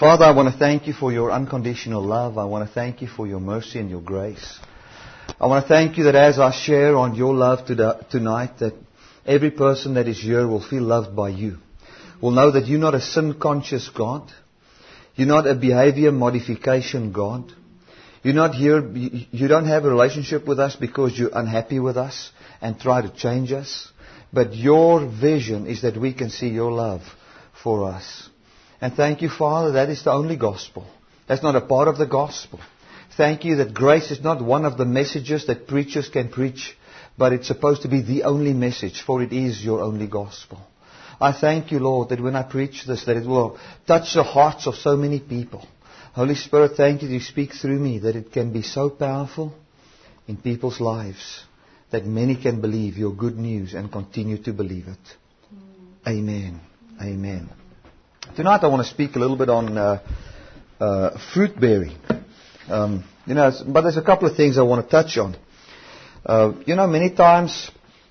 Father, I want to thank you for your unconditional love. I want to thank you for your mercy and your grace. I want to thank you that as I share on your love tonight, that every person that is here will feel loved by you. Will know that you're not a sin-conscious God. You're not a behavior modification God. You're not here, you don't have a relationship with us because you're unhappy with us and try to change us. But your vision is that we can see your love for us. And thank you, Father, that is the only gospel. That's not a part of the gospel. Thank you that grace is not one of the messages that preachers can preach, but it's supposed to be the only message, for it is your only gospel. I thank you, Lord, that when I preach this, that it will touch the hearts of so many people. Holy Spirit, thank you that you speak through me, that it can be so powerful in people's lives, that many can believe your good news and continue to believe it. Amen. Amen. Tonight I want to speak a little bit on fruit bearing. But there's a couple of things I want to touch on. Many times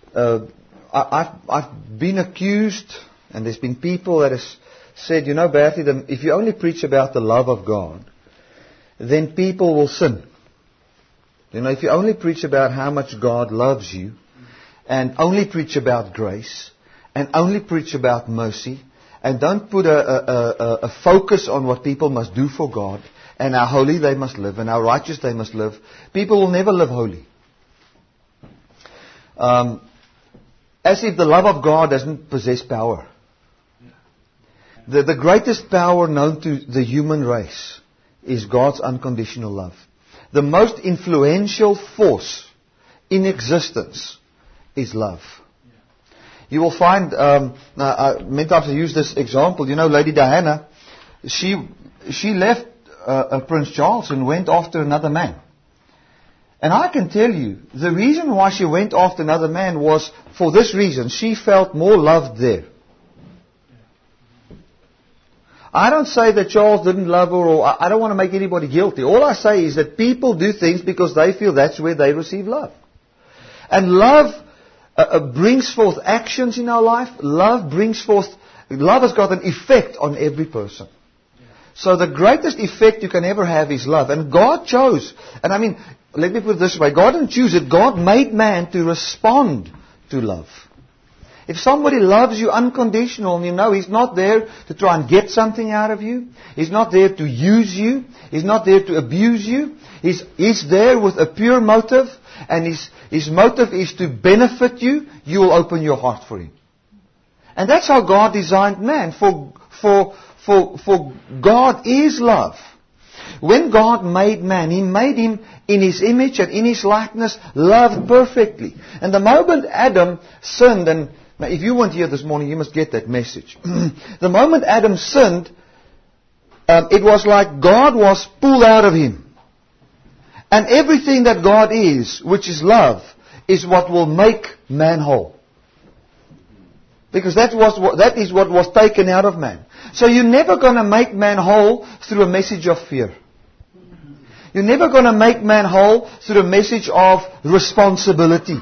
I've been accused, and there's been people that has said, Bertie, if you only preach about the love of God, then people will sin. If you only preach about how much God loves you, and only preach about grace, and only preach about mercy, and don't put a focus on what people must do for God, and how holy they must live, and how righteous they must live, people will never live holy. As if the love of God doesn't possess power. The greatest power known to the human race is God's unconditional love. The most influential force in existence is love. You will find, many times I use this example, Lady Diana, she left Prince Charles and went after another man. And I can tell you, the reason why she went after another man was for this reason. She felt more loved there. I don't say that Charles didn't love her, or I don't want to make anybody guilty. All I say is that people do things because they feel that's where they receive love. And love brings forth actions in our life. Love has got an effect on every person. So the greatest effect you can ever have is love. And God chose. And let me put it this way. God didn't choose it. God made man to respond to love. If somebody loves you unconditional, He's not there to try and get something out of you. He's not there to use you. He's not there to abuse you. He's there with a pure motive. And His motive is to benefit you. You will open your heart for Him. And that's how God designed man. For God is love. When God made man, He made him in His image and in His likeness, loved perfectly. And the moment Adam sinned, and now if you weren't here this morning, you must get that message. The moment Adam sinned, it was like God was pulled out of him. And everything that God is, which is love, is what will make man whole. Because that is what was taken out of man. So you're never going to make man whole through a message of fear. You're never going to make man whole through a message of responsibility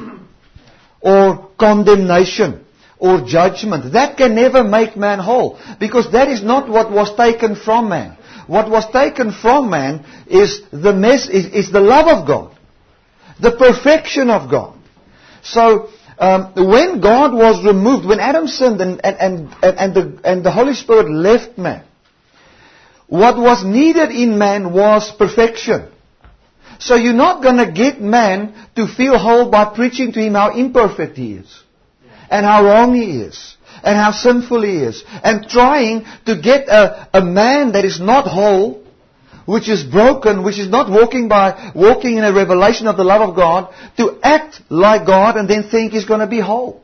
or condemnation or judgment. That can never make man whole, because that is not what was taken from man. What was taken from man is the love of God, the perfection of God. So when God was removed, when Adam sinned and the Holy Spirit left man, what was needed in man was perfection. So you're not going to get man to feel whole by preaching to him how imperfect he is, and how wrong he is, and how sinful he is, and trying to get a man that is not whole, which is broken, which is not walking in a revelation of the love of God, to act like God and then think he's going to be whole.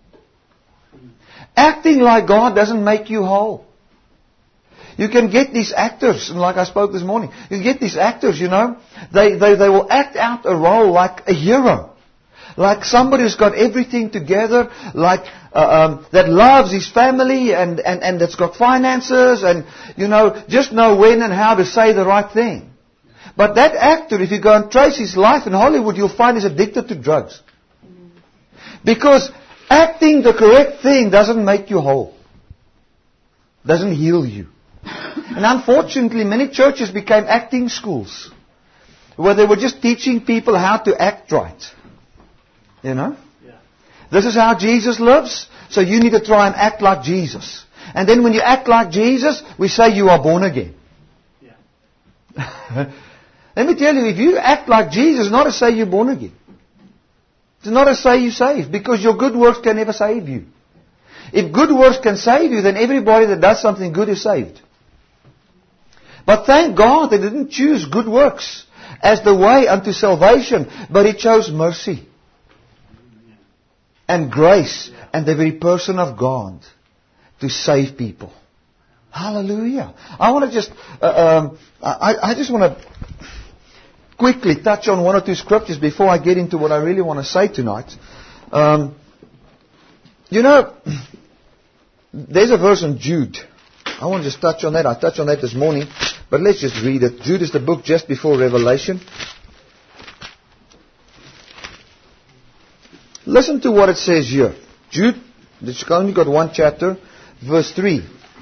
Acting like God doesn't make you whole. You can get these actors, and like I spoke this morning, you get these actors, they will act out a role like a hero. Like somebody who's got everything together, like that loves his family and that's got finances and, just know when and how to say the right thing. But that actor, if you go and trace his life in Hollywood, you'll find he's addicted to drugs. Because acting the correct thing doesn't make you whole. Doesn't heal you. And unfortunately, many churches became acting schools, where they were just teaching people how to act right. You know? Yeah. This is how Jesus lives, so you need to try and act like Jesus. And then when you act like Jesus, we say you are born again. Yeah. Let me tell you, if you act like Jesus, it's not to say you're born again. It's not to say you're saved, because your good works can never save you. If good works can save you, then everybody that does something good is saved. But thank God they didn't choose good works as the way unto salvation, but He chose mercy and grace and the very person of God to save people. Hallelujah. I want to just, I just want to quickly touch on one or two scriptures before I get into what I really want to say tonight. You know, there's a verse in Jude. I want to just touch on that. I touched on that this morning, but let's just read it. Jude is the book just before Revelation. Listen to what it says here. Jude, it's only got one chapter, verse 3.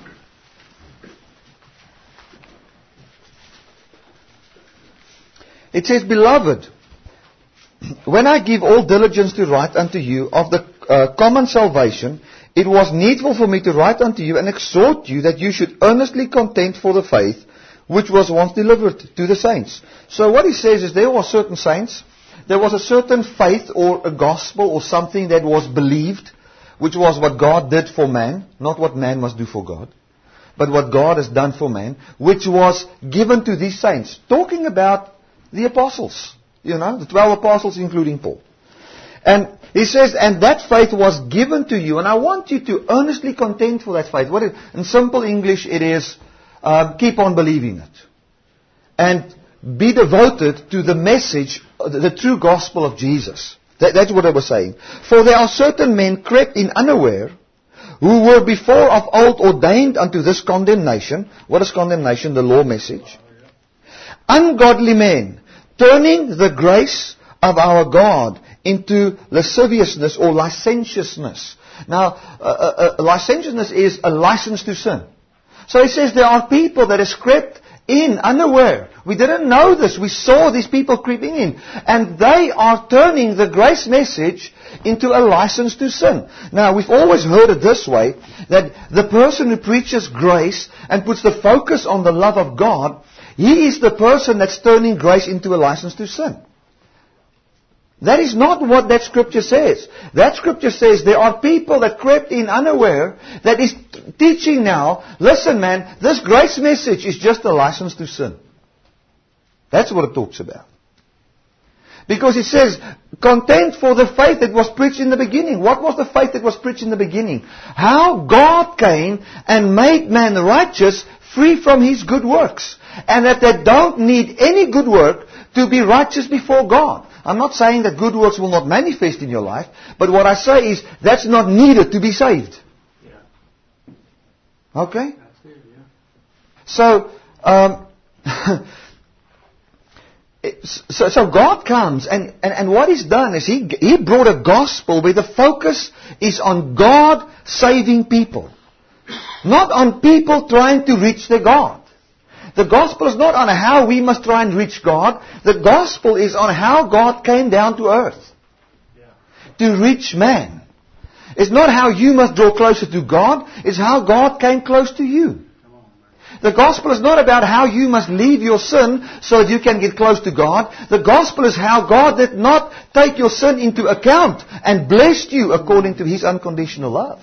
It says, Beloved, when I give all diligence to write unto you of the common salvation, it was needful for me to write unto you and exhort you that you should earnestly contend for the faith which was once delivered to the saints. So what he says is there were certain saints, there was a certain faith or a gospel or something that was believed, which was what God did for man, not what man must do for God, but what God has done for man, which was given to these saints. Talking about the apostles, you know, the 12 apostles including Paul. And he says, and that faith was given to you, and I want you to earnestly contend for that faith. In simple English it is, keep on believing it. And be devoted to the message, the true gospel of Jesus. That's what I was saying. For there are certain men crept in unaware, who were before of old ordained unto this condemnation. What is condemnation? The law message. Ungodly men, turning the grace of our God into lasciviousness or licentiousness. Now, licentiousness is a license to sin. So he says there are people that has crept in unaware. We didn't know this. We saw these people creeping in. And they are turning the grace message into a license to sin. Now, we've always heard it this way, that the person who preaches grace and puts the focus on the love of God, he is the person that's turning grace into a license to sin. That is not what that scripture says. That scripture says there are people that crept in unaware that is teaching now, listen man, this grace message is just a license to sin. That's what it talks about. Because it says, contend for the faith that was preached in the beginning. What was the faith that was preached in the beginning? How God came and made man righteous, free from his good works. And that they don't need any good work to be righteous before God. I'm not saying that good works will not manifest in your life, but what I say is that's not needed to be saved. Yeah. Okay? That's it, yeah. So God comes and what He's done is He brought a gospel where the focus is on God saving people. Not on people trying to reach their God. The gospel is not on how we must try and reach God. The gospel is on how God came down to earth to reach man. It's not how you must draw closer to God. It's how God came close to you. The gospel is not about how you must leave your sin so that you can get close to God. The gospel is how God did not take your sin into account and blessed you according to His unconditional love.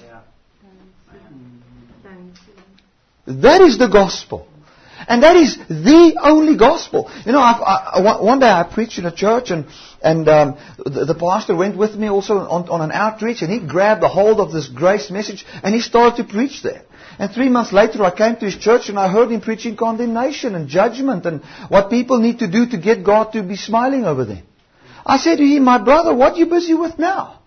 That is the gospel. And that is the only gospel. You know, one day I preached in a church and the pastor went with me also on an outreach, and he grabbed a hold of this grace message and he started to preach there. And 3 months later I came to his church and I heard him preaching condemnation and judgment and what people need to do to get God to be smiling over them. I said to him, my brother, what are you busy with now?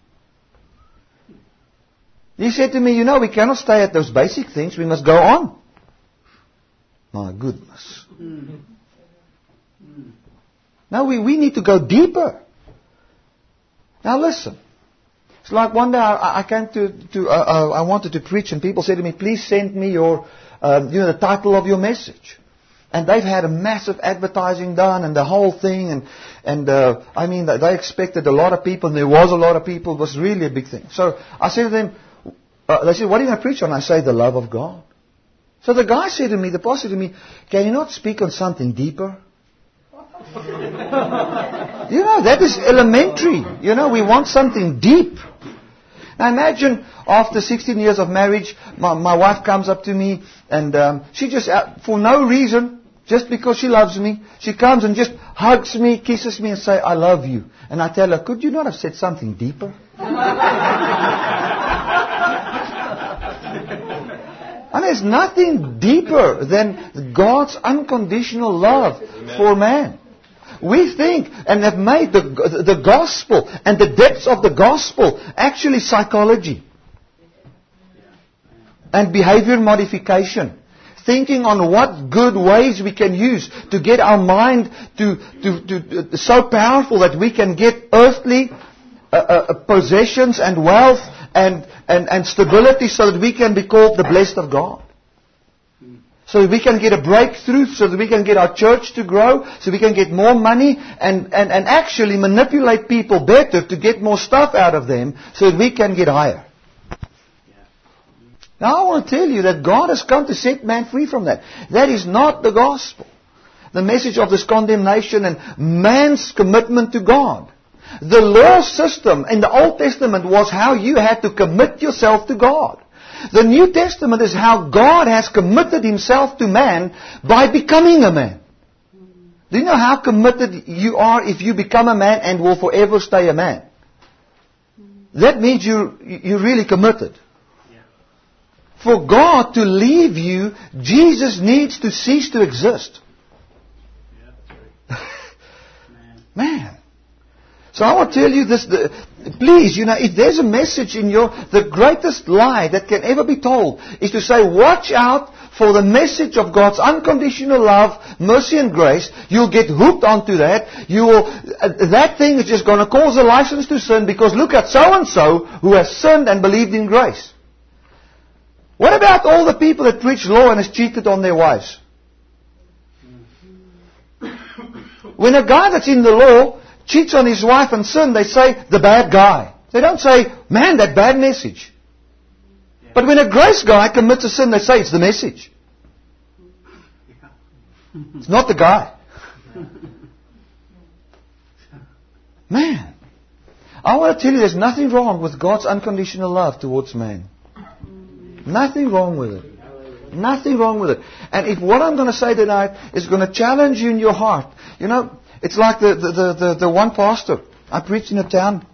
He said to me, you know, we cannot stay at those basic things. We must go on. My goodness. Now we need to go deeper. Now listen. It's like one day I came I wanted to preach, and people said to me, please send me your, the title of your message. And they've had a massive advertising done and the whole thing. And they expected a lot of people, and there was a lot of people. It was really a big thing. So I said to them, they said, what are you going to preach on? I say, the love of God. So the guy said to me, the pastor said to me, can you not speak on something deeper? That is elementary. We want something deep. Now imagine after 16 years of marriage, my wife comes up to me and she just, for no reason, just because she loves me, she comes and just hugs me, kisses me and say, I love you. And I tell her, could you not have said something deeper? And there's nothing deeper than God's unconditional love for man. We think and have made the gospel and the depths of the gospel actually psychology and behavior modification. Thinking on what good ways we can use to get our mind to so powerful that we can get earthly possessions and wealth and stability so that we can be called the blessed of God. So that we can get a breakthrough, so that we can get our church to grow, so we can get more money and actually manipulate people better to get more stuff out of them so that we can get higher. Now I want to tell you that God has come to set man free from that. That is not the gospel. The message of this condemnation and man's commitment to God. The law system in the Old Testament was how you had to commit yourself to God. The New Testament is how God has committed Himself to man by becoming a man. Do you know how committed you are if you become a man and will forever stay a man? That means you're really committed. For God to leave you, Jesus needs to cease to exist. Man. So I want to tell you this, please, if there's a message in the greatest lie that can ever be told is to say, watch out for the message of God's unconditional love, mercy and grace. You'll get hooked onto that. That thing is just going to cause a license to sin because look at so-and-so who has sinned and believed in grace. What about all the people that preach law and has cheated on their wives? When a guy that's in the law cheats on his wife and sin, they say, the bad guy. They don't say, man, that bad message. But when a grace guy commits a sin, they say, it's the message. It's not the guy. Man. I want to tell you, there's nothing wrong with God's unconditional love towards man. Nothing wrong with it. Nothing wrong with it. And if what I'm going to say tonight is going to challenge you in your heart, it's like the one pastor. I preached in a town,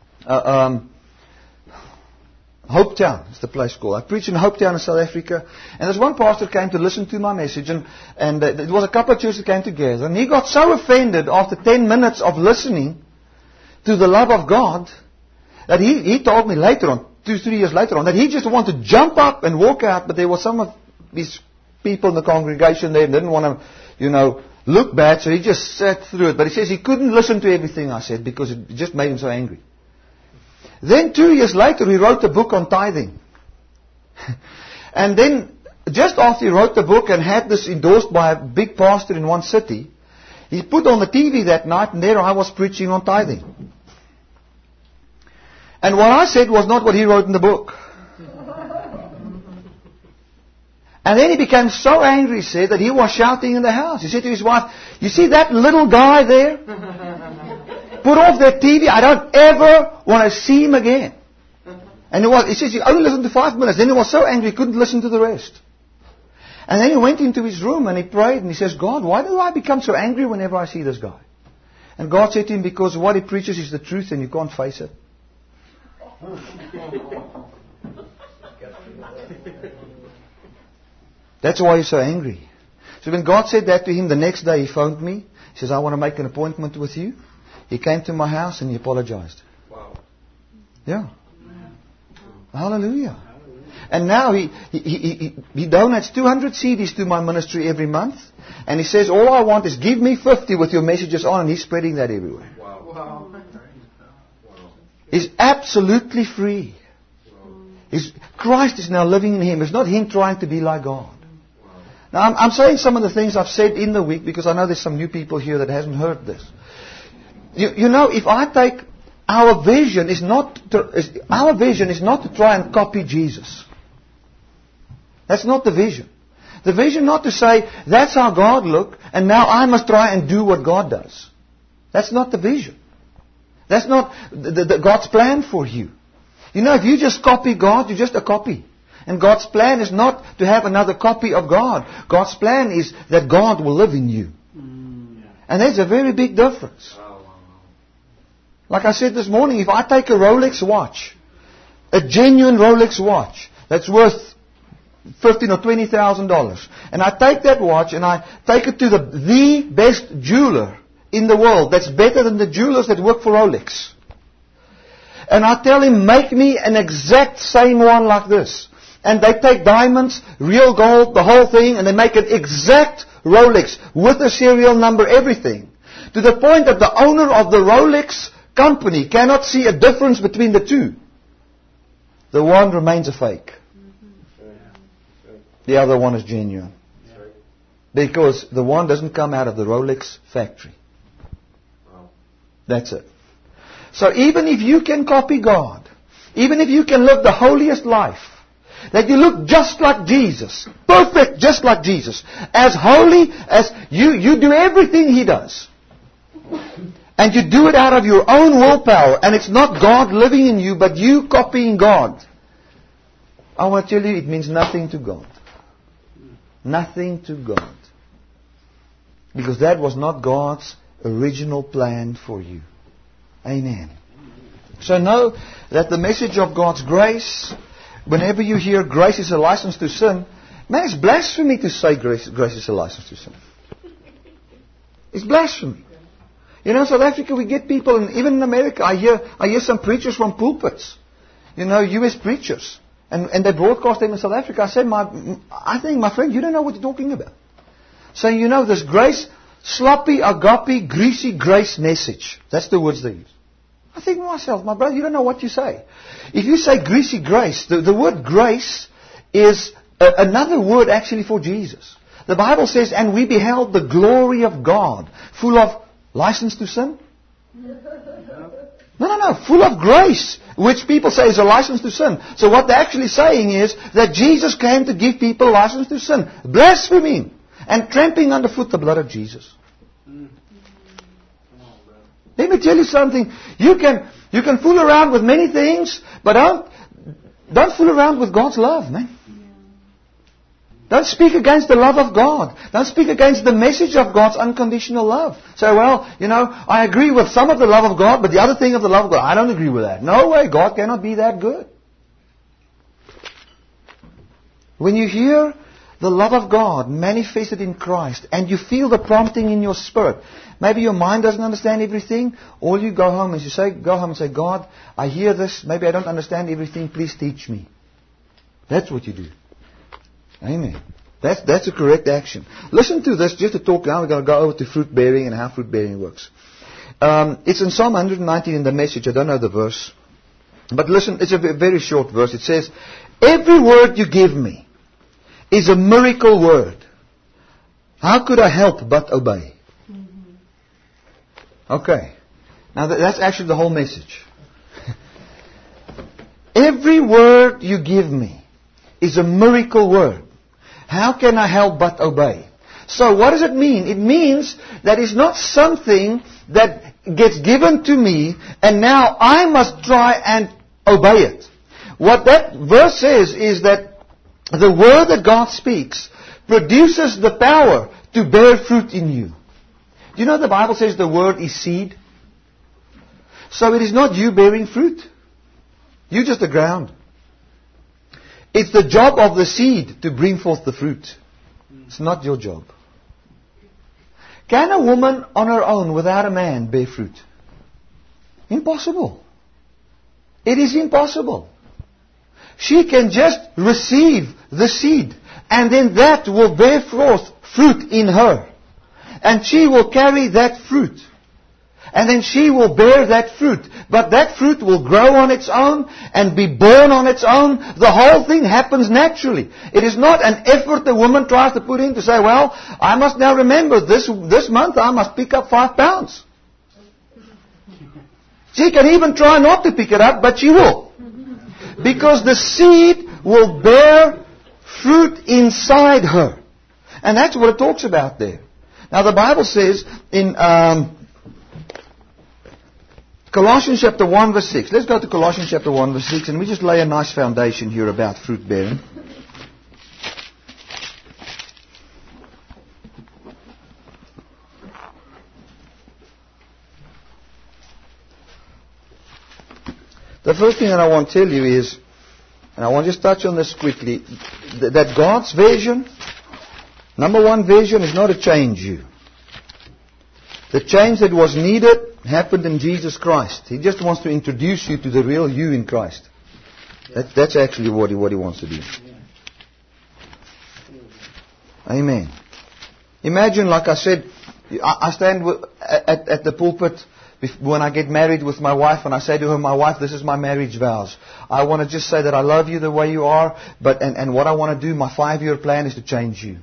Hopetown is the place called. I preached in Hopetown in South Africa. And there's one pastor came to listen to my message. And there was a couple of churches that came together. And he got so offended after 10 minutes of listening to the love of God that he told me later on, 2-3 years later on, that he just wanted to jump up and walk out. But there were some of these people in the congregation there and didn't want to, look bad, so he just sat through it. But he says he couldn't listen to everything I said because it just made him so angry. Then 2 years later, he wrote a book on tithing. And then, just after he wrote the book and had this endorsed by a big pastor in one city, he put on the TV that night, and there I was preaching on tithing. And what I said was not what he wrote in the book. And then he became so angry, he said, that he was shouting in the house. He said to his wife, you see that little guy there? Put off that TV. I don't ever want to see him again. And he says, he only listened to 5 minutes. Then he was so angry, he couldn't listen to the rest. And then he went into his room and he prayed and he says, God, why do I become so angry whenever I see this guy? And God said to him, because what he preaches is the truth and you can't face it. That's why he's so angry. So when God said that to him, the next day he phoned me. He says, I want to make an appointment with you. He came to my house and he apologized. Wow. Yeah. Hallelujah. And now he donates 200 CDs to my ministry every month. And he says, all I want is give me 50 with your messages on. And he's spreading that everywhere. Wow. He's absolutely free. Christ is now living in him. It's not him trying to be like God. Now, I'm saying some of the things I've said in the week because I know there's some new people here that hasn't heard this. You know, if I take our vision is not to try and copy Jesus. That's not the vision. The vision not to say that's how God looked and now I must try and do what God does. That's not the vision. That's not God's plan for you. You know, if you just copy God, you're just a copy. And God's plan is not to have another copy of God. God's plan is that God will live in you. And there's a very big difference. Like I said this morning, if I take a Rolex watch, a genuine Rolex watch, that's worth $15,000 or $20,000, and I take that watch and I take it to the best jeweler in the world, that's better than the jewelers that work for Rolex. And I tell him, make me an exact same one like this. And they take diamonds, real gold, the whole thing, and they make an exact Rolex with a serial number, everything. To the point that the owner of the Rolex company cannot see a difference between the two. The one remains a fake. The other one is genuine. Because the one doesn't come out of the Rolex factory. That's it. So even if you can copy God, even if you can live the holiest life, that you look just like Jesus, perfect just like Jesus, as holy as you do everything He does. And you do it out of your own willpower, and it's not God living in you, but you copying God. I want to tell you, it means nothing to God. Nothing to God. Because that was not God's original plan for you. Amen. So know that the message of God's grace, whenever you hear grace is a license to sin, man, it's blasphemy to say grace is a license to sin. It's blasphemy. You know, in South Africa we get people, and even in America I hear some preachers from pulpits. You know, US preachers. And they broadcast them in South Africa. I think, my friend, you don't know what you're talking about. Saying, you know, this grace, sloppy, agape, greasy grace message. That's the words they use. I think to myself, my brother, you don't know what you say. If you say greasy grace, the word grace is another word actually for Jesus. The Bible says, and we beheld the glory of God, full of license to sin? No. Full of grace, which people say is a license to sin. So what they're actually saying is that Jesus came to give people license to sin. Blaspheming and trampling underfoot the blood of Jesus. Let me tell you something. You can fool around with many things, but don't fool around with God's love, man. Don't speak against the love of God. Don't speak against the message of God's unconditional love. Say, well, you know, I agree with some of the love of God, but the other thing of the love of God, I don't agree with that. No way, God cannot be that good. When you hear the love of God manifested in Christ, and you feel the prompting in your spirit, maybe your mind doesn't understand everything, all you go home and say, God, I hear this, maybe I don't understand everything, please teach me. That's what you do. Amen. That's a correct action. Listen to this, just to talk now. We're going to go over to fruit bearing and how fruit bearing works. It's in Psalm 119 in the Message. I don't know the verse. But listen, it's a very short verse. It says, every word you give me is a miracle word. How could I help but obey? Okay. Now that's actually the whole message. Every word you give me is a miracle word. How can I help but obey? So what does it mean? It means that it's not something that gets given to me and now I must try and obey it. What that verse says is that the word that God speaks produces the power to bear fruit in you. Do you know the Bible says the word is seed? So it is not you bearing fruit. You're just the ground. It's the job of the seed to bring forth the fruit. It's not your job. Can a woman on her own without a man bear fruit? Impossible. It is impossible. She can just receive the seed, and then that will bear forth fruit in her. And she will carry that fruit. And then she will bear that fruit. But that fruit will grow on its own and be born on its own. The whole thing happens naturally. It is not an effort the woman tries to put in to say, well, I must now remember this month I must pick up 5 pounds. She can even try not to pick it up, but she will. Because the seed will bear fruit inside her. And that's what it talks about there. Now the Bible says in Colossians chapter 1 verse 6. Let's go to Colossians chapter 1 verse 6 and we just lay a nice foundation here about fruit bearing. The first thing that I want to tell you is, and I want to just touch on this quickly, that God's vision, number one vision, is not to change you. The change that was needed happened in Jesus Christ. He just wants to introduce you to the real you in Christ. That's actually what he wants to do. Amen. Imagine, like I said, I stand at the pulpit when I get married with my wife, and I say to her, my wife, this is my marriage vows. I want to just say that I love you the way you are, and what I want to do, my 5-year plan is to change you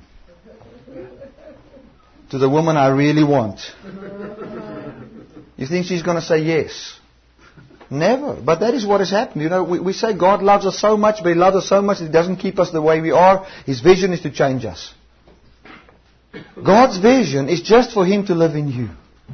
to the woman I really want. You think she's going to say yes? Never. But that is what has happened. You know, we say God loves us so much, but He loves us so much that He doesn't keep us the way we are. His vision is to change us. God's vision is just for Him to live in you.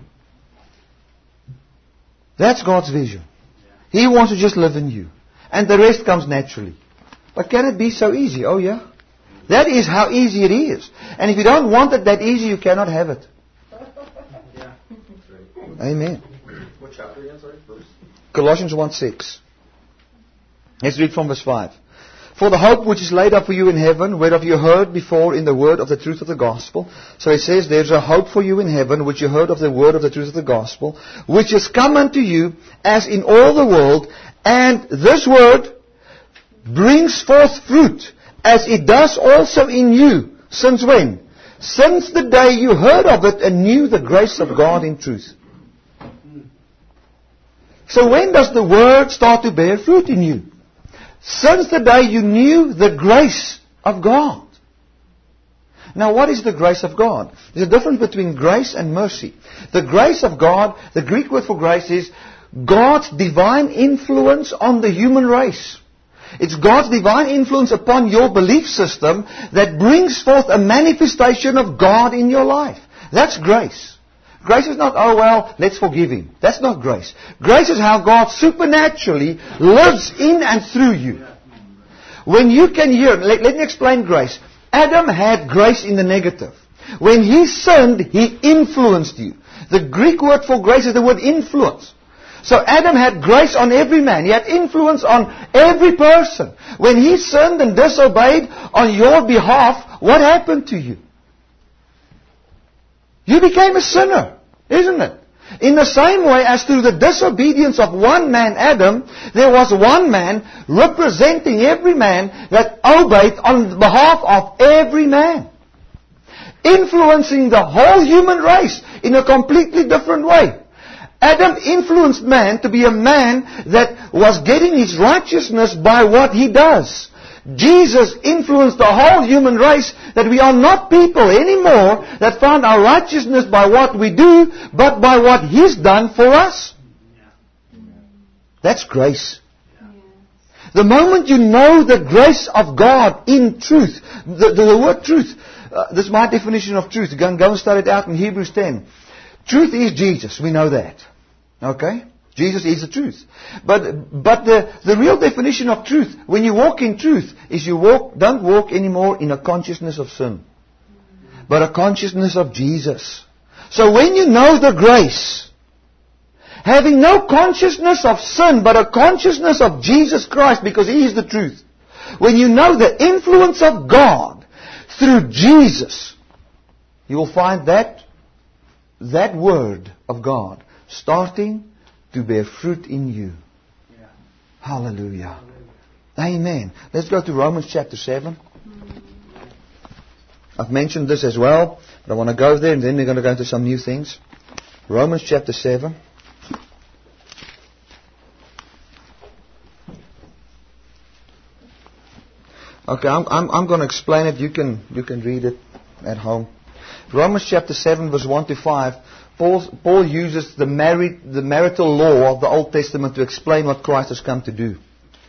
That's God's vision. He wants to just live in you. And the rest comes naturally. But can it be so easy? Oh yeah. That is how easy it is. And if you don't want it that easy, you cannot have it. Yeah. Amen. What chapter again? Sorry, verse? Colossians 1:6. Let's read from verse 5. For the hope which is laid up for you in heaven, whereof you heard before in the word of the truth of the gospel. So it says, there's a hope for you in heaven, which you heard of the word of the truth of the gospel, which has come unto you, as in all the world, and this word brings forth fruit, as it does also in you. Since when? Since the day you heard of it and knew the grace of God in truth. So when does the word start to bear fruit in you? Since the day you knew the grace of God. Now what is the grace of God? There's a difference between grace and mercy. The grace of God, the Greek word for grace is God's divine influence on the human race. It's God's divine influence upon your belief system that brings forth a manifestation of God in your life. That's grace. Grace is not, oh well, let's forgive him. That's not grace. Grace is how God supernaturally lives in and through you. When you can hear, let me explain grace. Adam had grace in the negative. When he sinned, he influenced you. The Greek word for grace is the word influence. So Adam had grace on every man. He had influence on every person. When he sinned and disobeyed on your behalf, what happened to you? You became a sinner, isn't it? In the same way as through the disobedience of one man, Adam, there was one man representing every man that obeyed on behalf of every man. Influencing the whole human race in a completely different way. Adam influenced man to be a man that was getting his righteousness by what he does. Jesus influenced the whole human race that we are not people anymore that find our righteousness by what we do, but by what He's done for us. That's grace. The moment you know the grace of God in truth, the word truth, this is my definition of truth. Go and study it out in Hebrews 10. Truth is Jesus. We know that. Okay? Jesus is the truth. But the real definition of truth, when you walk in truth, is don't walk anymore in a consciousness of sin, but a consciousness of Jesus. So when you know the grace, having no consciousness of sin, but a consciousness of Jesus Christ, because He is the truth. When you know the influence of God through Jesus, you will find that word of God starting to bear fruit in you. Yeah. Hallelujah. Amen. Let's go to Romans chapter 7. I've mentioned this as well, but I want to go there and then we're going to go into some new things. Romans chapter 7. Okay, I'm going to explain it. You can read it at home. Romans chapter 7, verse 1 to 5. Paul uses the marital law of the Old Testament to explain what Christ has come to do.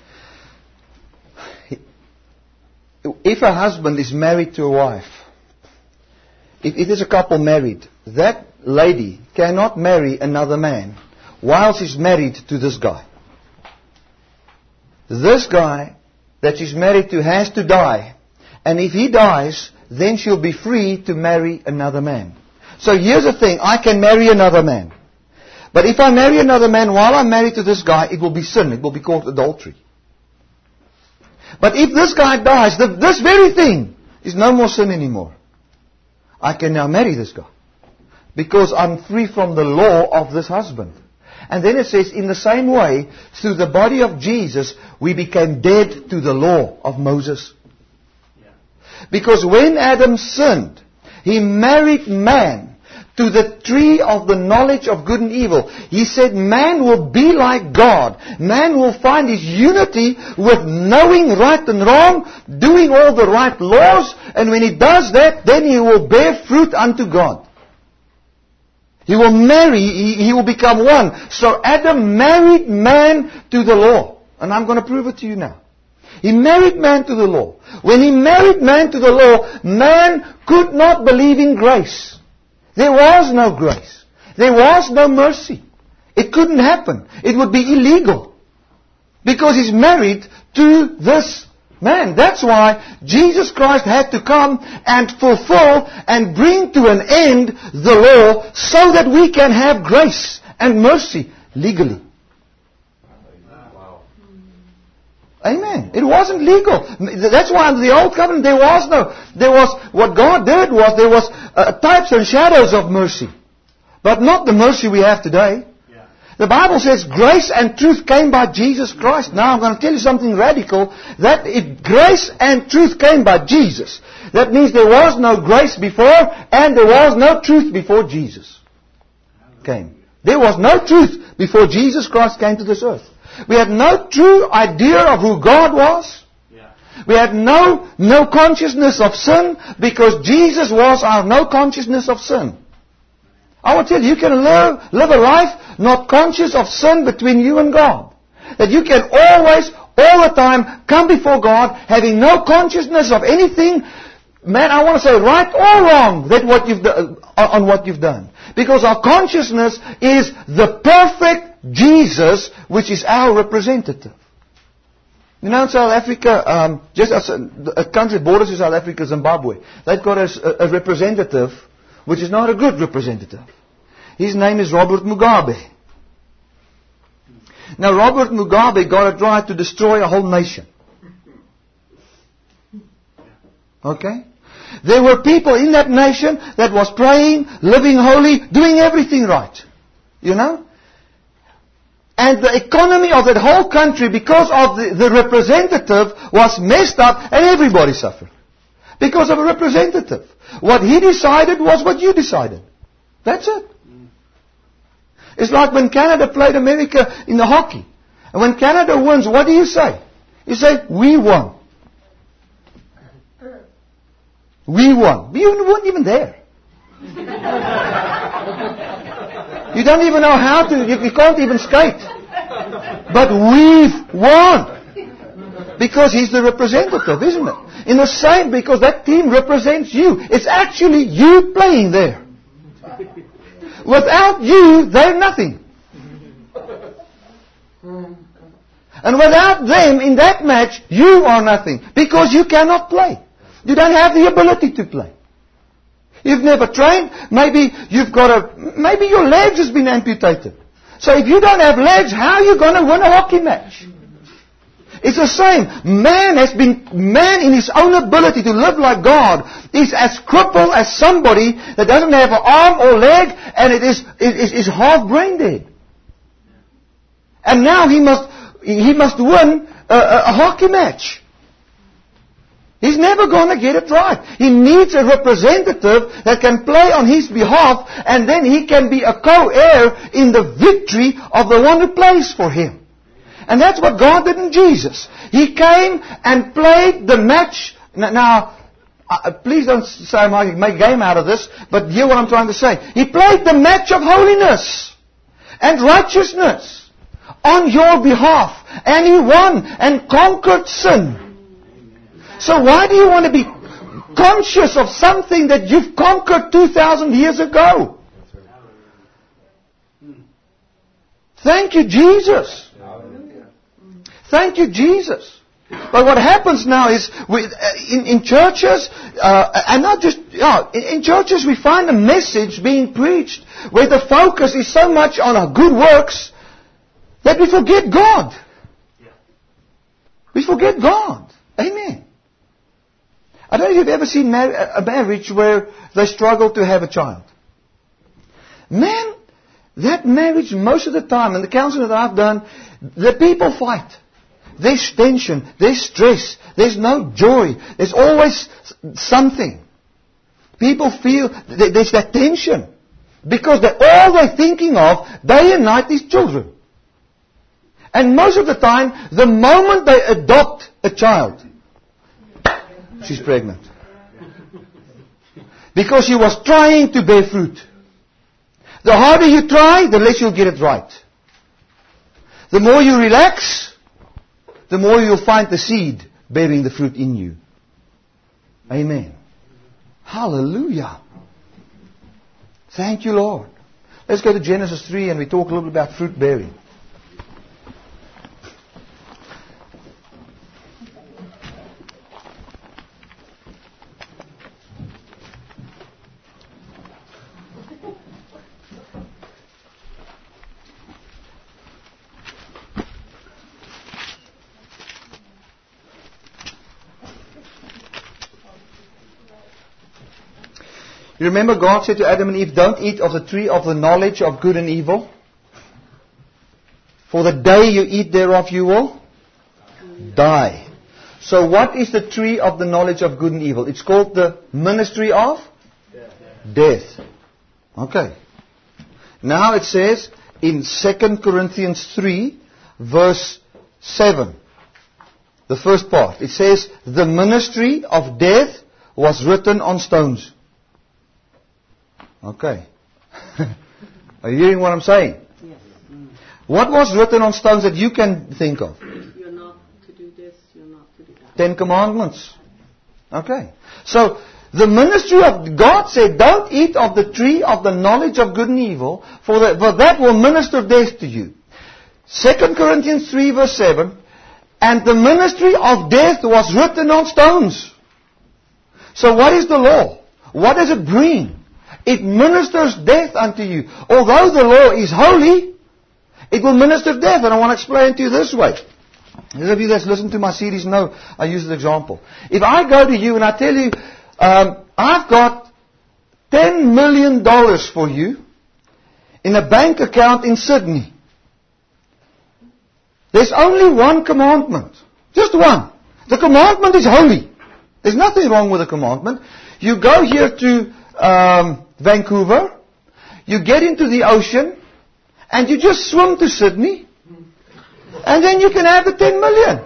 If a husband is married to a wife, if it is a couple married, that lady cannot marry another man while she's married to this guy. This guy that she's married to has to die. And if he dies, then she'll be free to marry another man. So here's the thing. I can marry another man. But if I marry another man while I'm married to this guy, it will be sin. It will be called adultery. But if this guy dies, this very thing is no more sin anymore. I can now marry this guy. Because I'm free from the law of this husband. And then it says, in the same way, through the body of Jesus, we became dead to the law of Moses. Because when Adam sinned, he married man to the tree of the knowledge of good and evil. He said man will be like God. Man will find his unity with knowing right and wrong, doing all the right laws, and when he does that, then he will bear fruit unto God. He will marry, he will become one. So Adam married man to the law. And I'm going to prove it to you now. He married man to the law. When he married man to the law, man could not believe in grace. There was no grace. There was no mercy. It couldn't happen. It would be illegal. Because he's married to this man. That's why Jesus Christ had to come and fulfill and bring to an end the law so that we can have grace and mercy legally. Amen. It wasn't legal. That's why under the Old Covenant there was what God did was there was types and shadows of mercy. But not the mercy we have today. Yeah. The Bible says grace and truth came by Jesus Christ. Now I'm going to tell you something radical. That if grace and truth came by Jesus, that means there was no grace before and there was no truth before Jesus came. There was no truth before Jesus Christ came to this earth. We had no true idea of who God was. Yeah. We had no consciousness of sin because Jesus was our no consciousness of sin. I will tell you, you can live a life not conscious of sin between you and God. That you can always, all the time, come before God having no consciousness of anything, man, I want to say right or wrong, that what you've done, on what you've done. Because our consciousness is the perfect Jesus, which is our representative. You know, in South Africa, just as a country borders to South Africa, Zimbabwe, they've got a representative, which is not a good representative. His name is Robert Mugabe. Now, Robert Mugabe got it right to destroy a whole nation. Okay? There were people in that nation that was praying, living holy, doing everything right. You know? And the economy of that whole country, because of the representative, was messed up and everybody suffered. Because of a representative. What he decided was what you decided. That's it. It's like when Canada played America in the hockey. And when Canada wins, what do you say? You say, we won. We won. You weren't even there. You don't even know how to, you can't even skate. But we've won. Because he's the representative, isn't it? In the same, because that team represents you. It's actually you playing there. Without you, they're nothing. And without them in that match, you are nothing. Because you cannot play. You don't have the ability to play. You've never trained. Maybe maybe your legs has been amputated. So if you don't have legs, how are you going to win a hockey match? It's the same. Man in his own ability to live like God is as crippled as somebody that doesn't have an arm or leg and it is half brain dead. And now he must win a hockey match. He's never going to get it right. He needs a representative that can play on his behalf and then he can be a co-heir in the victory of the one who plays for him. And that's what God did in Jesus. He came and played the match. Now, please don't say I make a game out of this, but hear what I'm trying to say. He played the match of holiness and righteousness on your behalf. And He won and conquered sin. So why do you want to be conscious of something that you've conquered 2,000 years ago? Thank you, Jesus. Thank you, Jesus. But what happens now is, in churches, and not just, in churches we find a message being preached where the focus is so much on our good works that we forget God. We forget God. Amen. I don't know if you've ever seen a marriage where they struggle to have a child. Man, that marriage most of the time, and the counseling that I've done, the people fight. There's tension, there's stress, there's no joy, there's always something. People feel there's that tension. Because all they're thinking of day and night is children. And most of the time, the moment they adopt a child, she's pregnant. Because she was trying to bear fruit. The harder you try, the less you'll get it right. The more you relax, the more you'll find the seed bearing the fruit in you. Amen. Hallelujah. Thank you, Lord. Let's go to Genesis 3 and we talk a little bit about fruit bearing. You remember God said to Adam and Eve, don't eat of the tree of the knowledge of good and evil. For the day you eat thereof you will die. So what is the tree of the knowledge of good and evil? It's called the ministry of death. Okay. Now it says in 2 Corinthians 3 verse 7. The first part. It says, the ministry of death was written on stones. Okay. Are you hearing what I'm saying? Yes. What was written on stones that you can think of? You're not to do this, you're not to do that. 10 Commandments. Okay. So, the ministry of God said, don't eat of the tree of the knowledge of good and evil, for that will minister death to you. 2 Corinthians 3 verse 7, and the ministry of death was written on stones. So what is the law? What does it bring? It ministers death unto you. Although the law is holy, it will minister death. And I want to explain to you this way. Those of you that's listened to my series know I use this example. If I go to you and I tell you, I've got $10 million for you in a bank account in Sydney. There's only one commandment. Just one. The commandment is holy. There's nothing wrong with the commandment. You go here to Vancouver, you get into the ocean, and you just swim to Sydney, and then you can have the 10 million.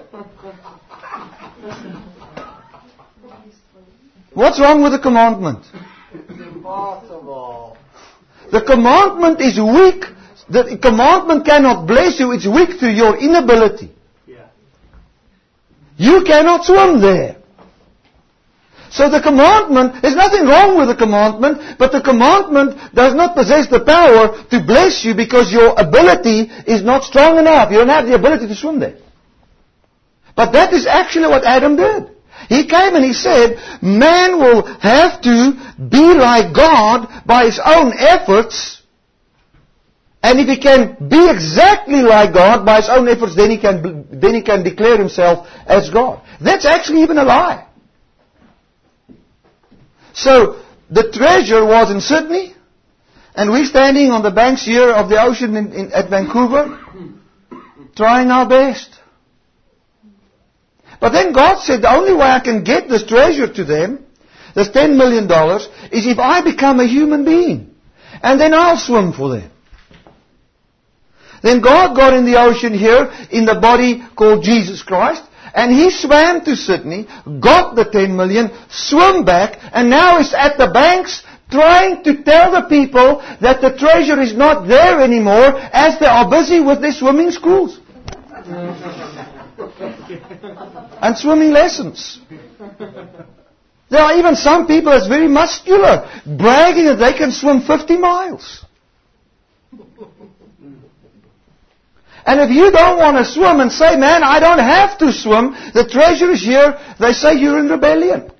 What's wrong with the commandment? Impossible. The commandment is weak. The commandment cannot bless you. It's weak through your inability. Yeah. You cannot swim there. So the commandment, there's nothing wrong with the commandment, but the commandment does not possess the power to bless you because your ability is not strong enough. You don't have the ability to swim there. But that is actually what Adam did. He came and he said, man will have to be like God by his own efforts. And if he can be exactly like God by his own efforts, then he can declare himself as God. That's actually even a lie. So, the treasure was in Sydney, and we're standing on the banks here of the ocean at Vancouver, trying our best. But then God said, the only way I can get this treasure to them, this $10 million, is if I become a human being. And then I'll swim for them. Then God got in the ocean here in the body called Jesus Christ. And He swam to Sydney, got the 10 million, swam back, and now is at the banks trying to tell the people that the treasure is not there anymore as they are busy with their swimming schools. And swimming lessons. There are even some people that's very muscular, bragging that they can swim 50 miles. And if you don't want to swim and say, man, I don't have to swim, the treasure is here, they say you're in rebellion.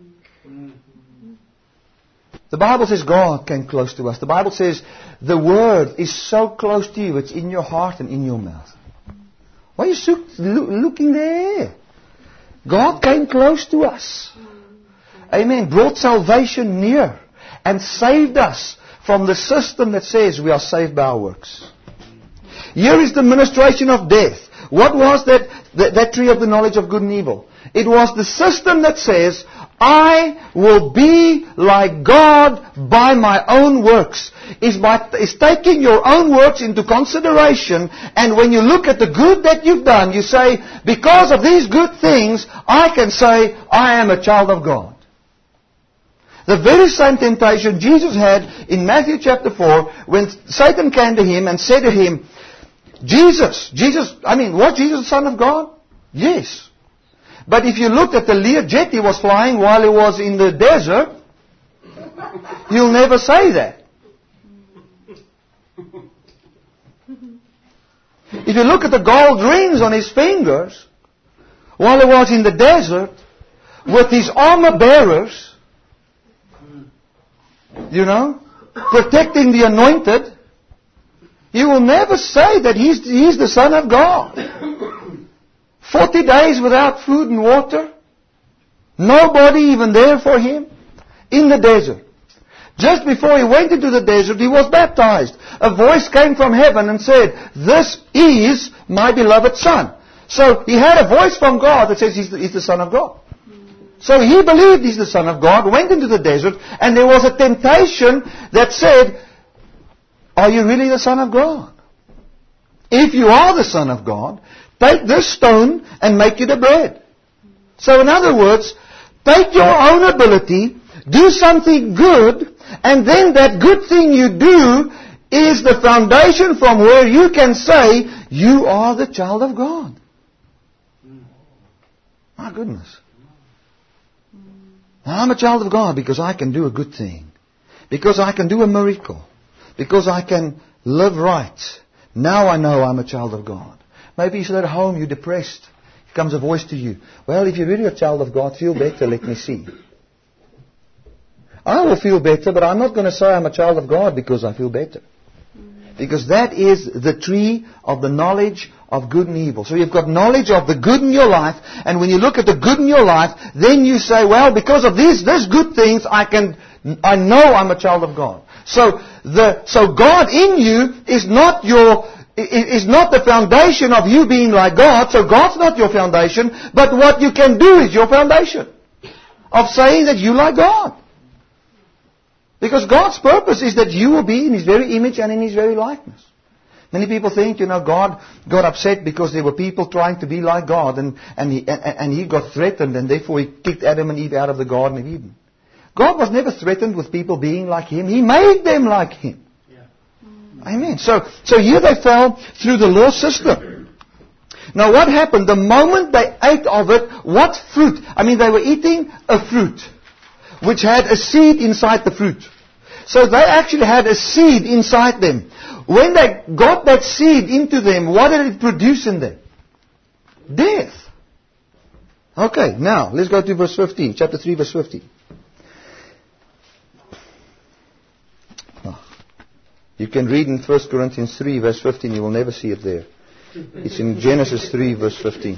The Bible says God came close to us. The Bible says the Word is so close to you, it's in your heart and in your mouth. Why are you looking there? God came close to us. Amen. Brought salvation near and saved us from the system that says we are saved by our works. Here is the ministration of death. What was that tree of the knowledge of good and evil? It was the system that says, I will be like God by my own works. Is taking your own works into consideration, and when you look at the good that you've done, you say, because of these good things, I can say, I am a child of God. The very same temptation Jesus had in Matthew chapter 4, when Satan came to Him and said to Him, was Jesus the Son of God? Yes. But if you looked at the Learjet He was flying while He was in the desert, you'll never say that. If you look at the gold rings on His fingers, while He was in the desert, with His armor bearers, protecting the anointed, you will never say that He's the Son of God. 40 days without food and water. Nobody even there for Him. In the desert. Just before He went into the desert, He was baptized. A voice came from heaven and said, this is my beloved Son. So He had a voice from God that says He's the Son of God. So He believed He's the Son of God, went into the desert, and there was a temptation that said, are you really the Son of God? If you are the Son of God, take this stone and make it a bread. So in other words, take your own ability, do something good, and then that good thing you do is the foundation from where you can say, you are the child of God. My goodness. I'm a child of God because I can do a good thing. Because I can do a miracle. Because I can live right. Now I know I'm a child of God. Maybe you sit at home, you're depressed. Here comes a voice to you. Well, if you're really a child of God, feel better, let me see. I will feel better, but I'm not going to say I'm a child of God because I feel better. Because that is the tree of the knowledge of good and evil. So you've got knowledge of the good in your life, and when you look at the good in your life, then you say, well, because of these good things, I know I'm a child of God. So God in you is not the foundation of you being like God. So God's not your foundation, but what you can do is your foundation of saying that you like God. Because God's purpose is that you will be in His very image and in His very likeness. Many people think, God got upset because there were people trying to be like God, and He got threatened, and therefore He kicked Adam and Eve out of the Garden of Eden. God was never threatened with people being like Him. He made them like Him. Yeah. Amen. So here they fell through the law system. Now what happened? The moment they ate of it, what fruit? They were eating a fruit which had a seed inside the fruit. So they actually had a seed inside them. When they got that seed into them, what did it produce in them? Death. Okay, now let's go to verse 15, chapter 3, verse 15. You can read in 1 Corinthians 3, verse 15. You will never see it there. It's in Genesis 3, verse 15.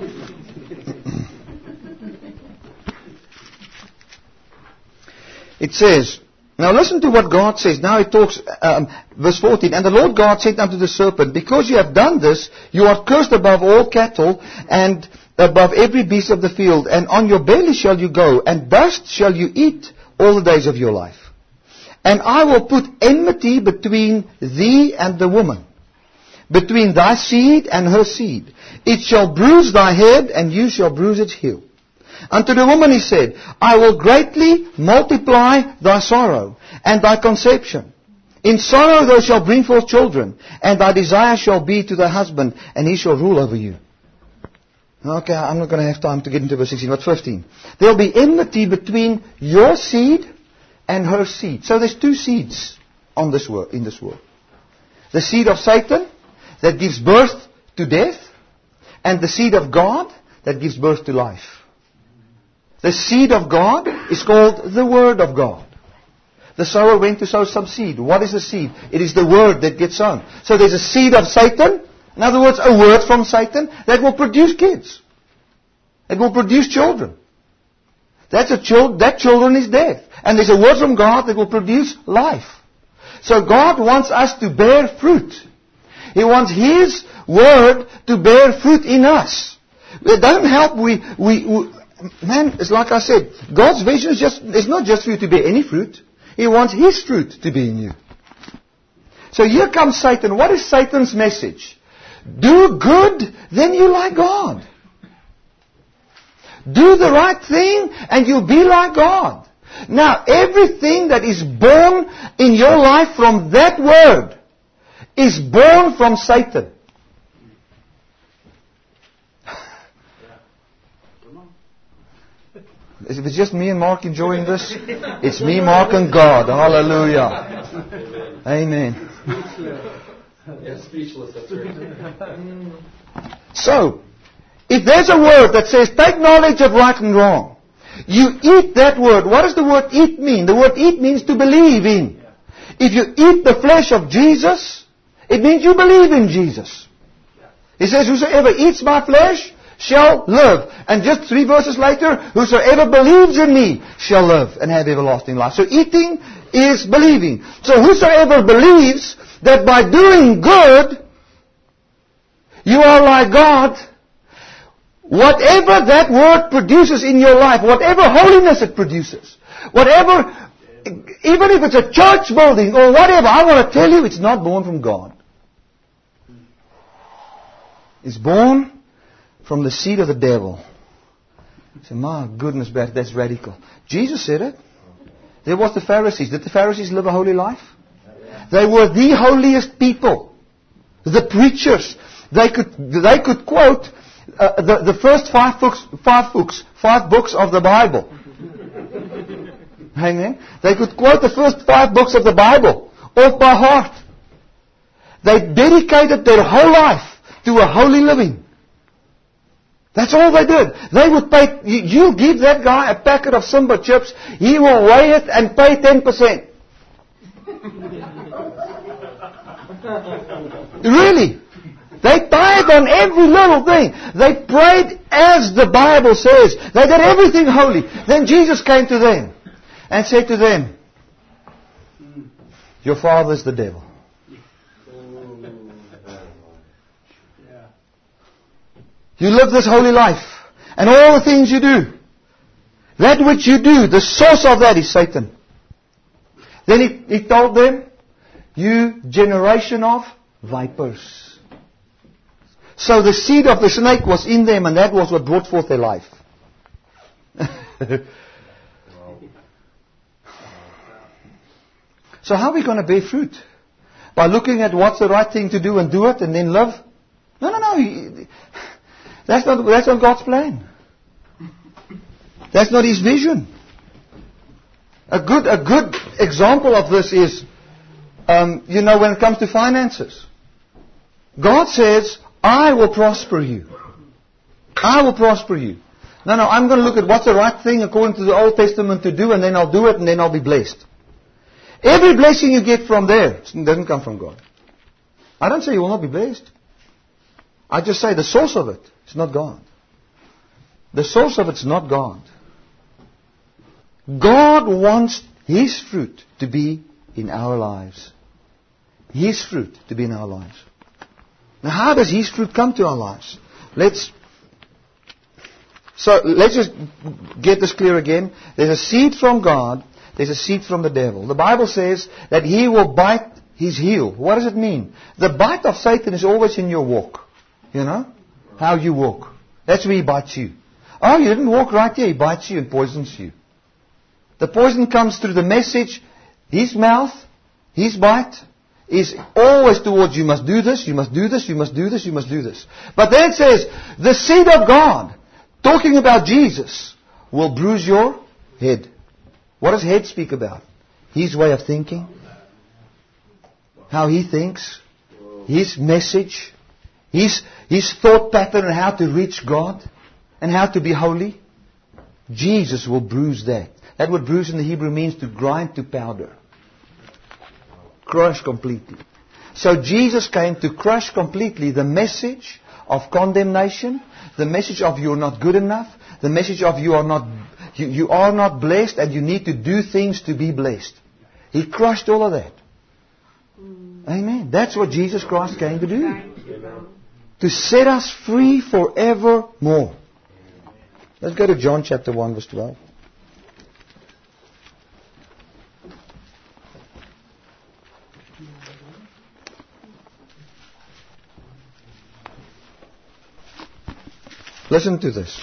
It says, now listen to what God says. Now it talks, verse 14. And the Lord God said unto the serpent, because you have done this, you are cursed above all cattle and above every beast of the field. And on your belly shall you go, and dust shall you eat all the days of your life. And I will put enmity between thee and the woman, between thy seed and her seed. It shall bruise thy head, and you shall bruise its heel. Unto the woman he said, I will greatly multiply thy sorrow, and thy conception. In sorrow thou shalt bring forth children, and thy desire shall be to thy husband, and he shall rule over you. Okay, I'm not going to have time to get into verse 16, but 15. There will be enmity between your seed and her seed. So there's two seeds in this world. The seed of Satan that gives birth to death, and the seed of God that gives birth to life. The seed of God is called the Word of God. The sower went to sow some seed. What is the seed? It is the Word that gets sown. So there's a seed of Satan. In other words, a word from Satan that will produce kids. It will produce children. That children is death. And there's a word from God that will produce life. So God wants us to bear fruit. He wants His Word to bear fruit in us. It doesn't help man, it's like I said, God's vision is not just for you to bear any fruit. He wants His fruit to be in you. So here comes Satan. What is Satan's message? Do good, then you like God. Do the right thing, and you'll be like God. Now, everything that is born in your life from that word is born from Satan. If it's just me and Mark enjoying this, it's me, Mark, and God. Hallelujah. Amen. Yeah, speechless, that's right. So, if there's a word that says, take knowledge of right and wrong, you eat that word. What does the word eat mean? The word eat means to believe in. If you eat the flesh of Jesus, it means you believe in Jesus. He says, whosoever eats my flesh shall live. And just 3 verses later, whosoever believes in me shall live and have everlasting life. So eating is believing. So whosoever believes that by doing good, you are like God, whatever that word produces in your life, whatever holiness it produces, whatever, even if it's a church building or whatever, I want to tell you it's not born from God. It's born from the seed of the devil. You say, my goodness, that's radical. Jesus said it. There was the Pharisees. Did the Pharisees live a holy life? They were the holiest people. The preachers. They could quote the first five books of the Bible. Amen. They could quote the first 5 books of the Bible off by heart. They dedicated their whole life to a holy living. That's all they did. They would pay, you give that guy a packet of Simba chips, he will weigh it and pay 10%. Really? They tithed on every little thing. They prayed as the Bible says. They did everything holy. Then Jesus came to them and said to them, your father is the devil. You live this holy life. And all the things you do. That which you do, the source of that is Satan. Then he told them, you generation of vipers. So the seed of the snake was in them, and that was what brought forth their life. So how are we going to bear fruit? By looking at what's the right thing to do and do it and then live? No. That's not God's plan. That's not His vision. A good example of this is, when it comes to finances. God says, I will prosper you. I will prosper you. No, I'm going to look at what's the right thing according to the Old Testament to do, and then I'll do it, and then I'll be blessed. Every blessing you get from there doesn't come from God. I don't say you will not be blessed. I just say the source of it is not God. The source of it's not God. God wants His fruit to be in our lives. His fruit to be in our lives. Now how does His fruit come to our lives? Let's just get this clear again. There's a seed from God. There's a seed from the devil. The Bible says that he will bite He's healed. What does it mean? The bite of Satan is always in your walk. You know? How you walk. That's where he bites you. Oh, you didn't walk right here. He bites you and poisons you. The poison comes through the message. His mouth, his bite is always towards you must do this, you must do this, you must do this, you must do this. But then it says, the seed of God, talking about Jesus, will bruise your head. What does head speak about? His way of thinking. How he thinks. His message. His thought pattern on how to reach God. And how to be holy. Jesus will bruise that. That word bruise in the Hebrew means to grind to powder. Crush completely. So Jesus came to crush completely the message of condemnation, the message of you're not good enough, the message of you are not blessed and you need to do things to be blessed. He crushed all of that. Amen. That's what Jesus Christ came to do. To set us free forevermore. Let's go to John chapter 1 verse 12. Listen to this.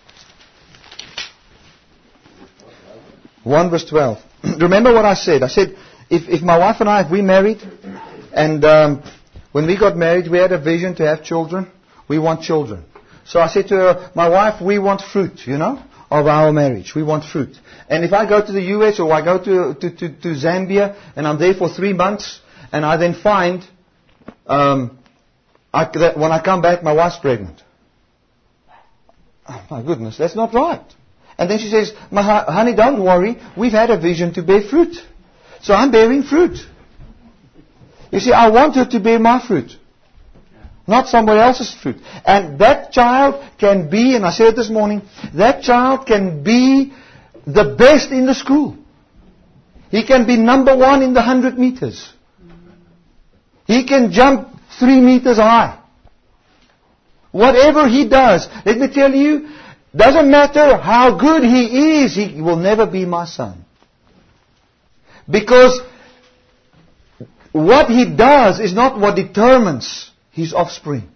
1 verse 12. Remember what I said. I said, if my wife and I, if we married, and when we got married, we had a vision to have children. We want children. So I said to her, my wife, we want fruit, of our marriage. We want fruit. And if I go to the US or I go to Zambia and I'm there for 3 months and I then find, that when I come back, my wife's pregnant. Oh, my goodness, that's not right. And then she says, honey, don't worry. We've had a vision to bear fruit. So I'm bearing fruit. You see, I want her to bear my fruit. Not somebody else's fruit. And that child can be, and I said it this morning, that child can be the best in the school. He can be number 1 in the 100 meters. He can jump 3 meters high. Whatever he does, let me tell you, doesn't matter how good he is, he will never be my son. Because what he does is not what determines his offspring.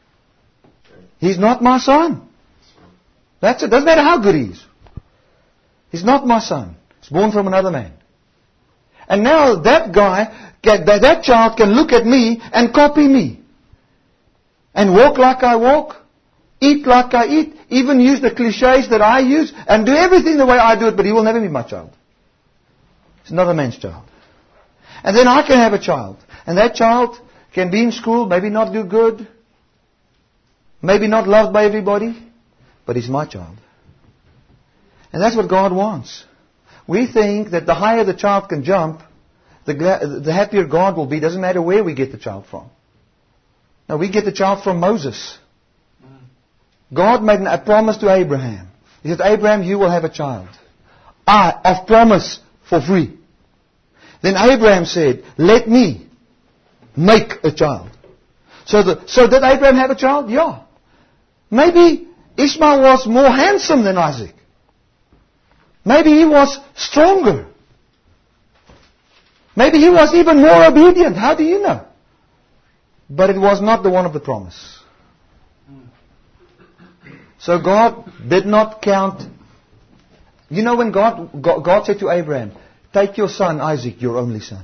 He's not my son. That's it. Doesn't matter how good he is. He's not my son. He's born from another man. And now that that child can look at me and copy me. And walk like I walk. Eat like I eat. Even use the cliches that I use. And do everything the way I do it. But he will never be my child. It's another man's child. And then I can have a child. And that child can be in school, maybe not do good. Maybe not loved by everybody. But he's my child. And that's what God wants. We think that the higher the child can jump, the happier God will be. Doesn't matter where we get the child from. Now we get the child from Moses. God made a promise to Abraham. He said, Abraham, you will have a child. Of promise for free. Then Abraham said, let me make a child. So did Abraham have a child? Yeah. Maybe Ishmael was more handsome than Isaac. Maybe he was stronger. Maybe he was even more obedient. How do you know? But it was not the one of the promise. So God did not count. You know when God said to Abraham, take your son Isaac, your only son.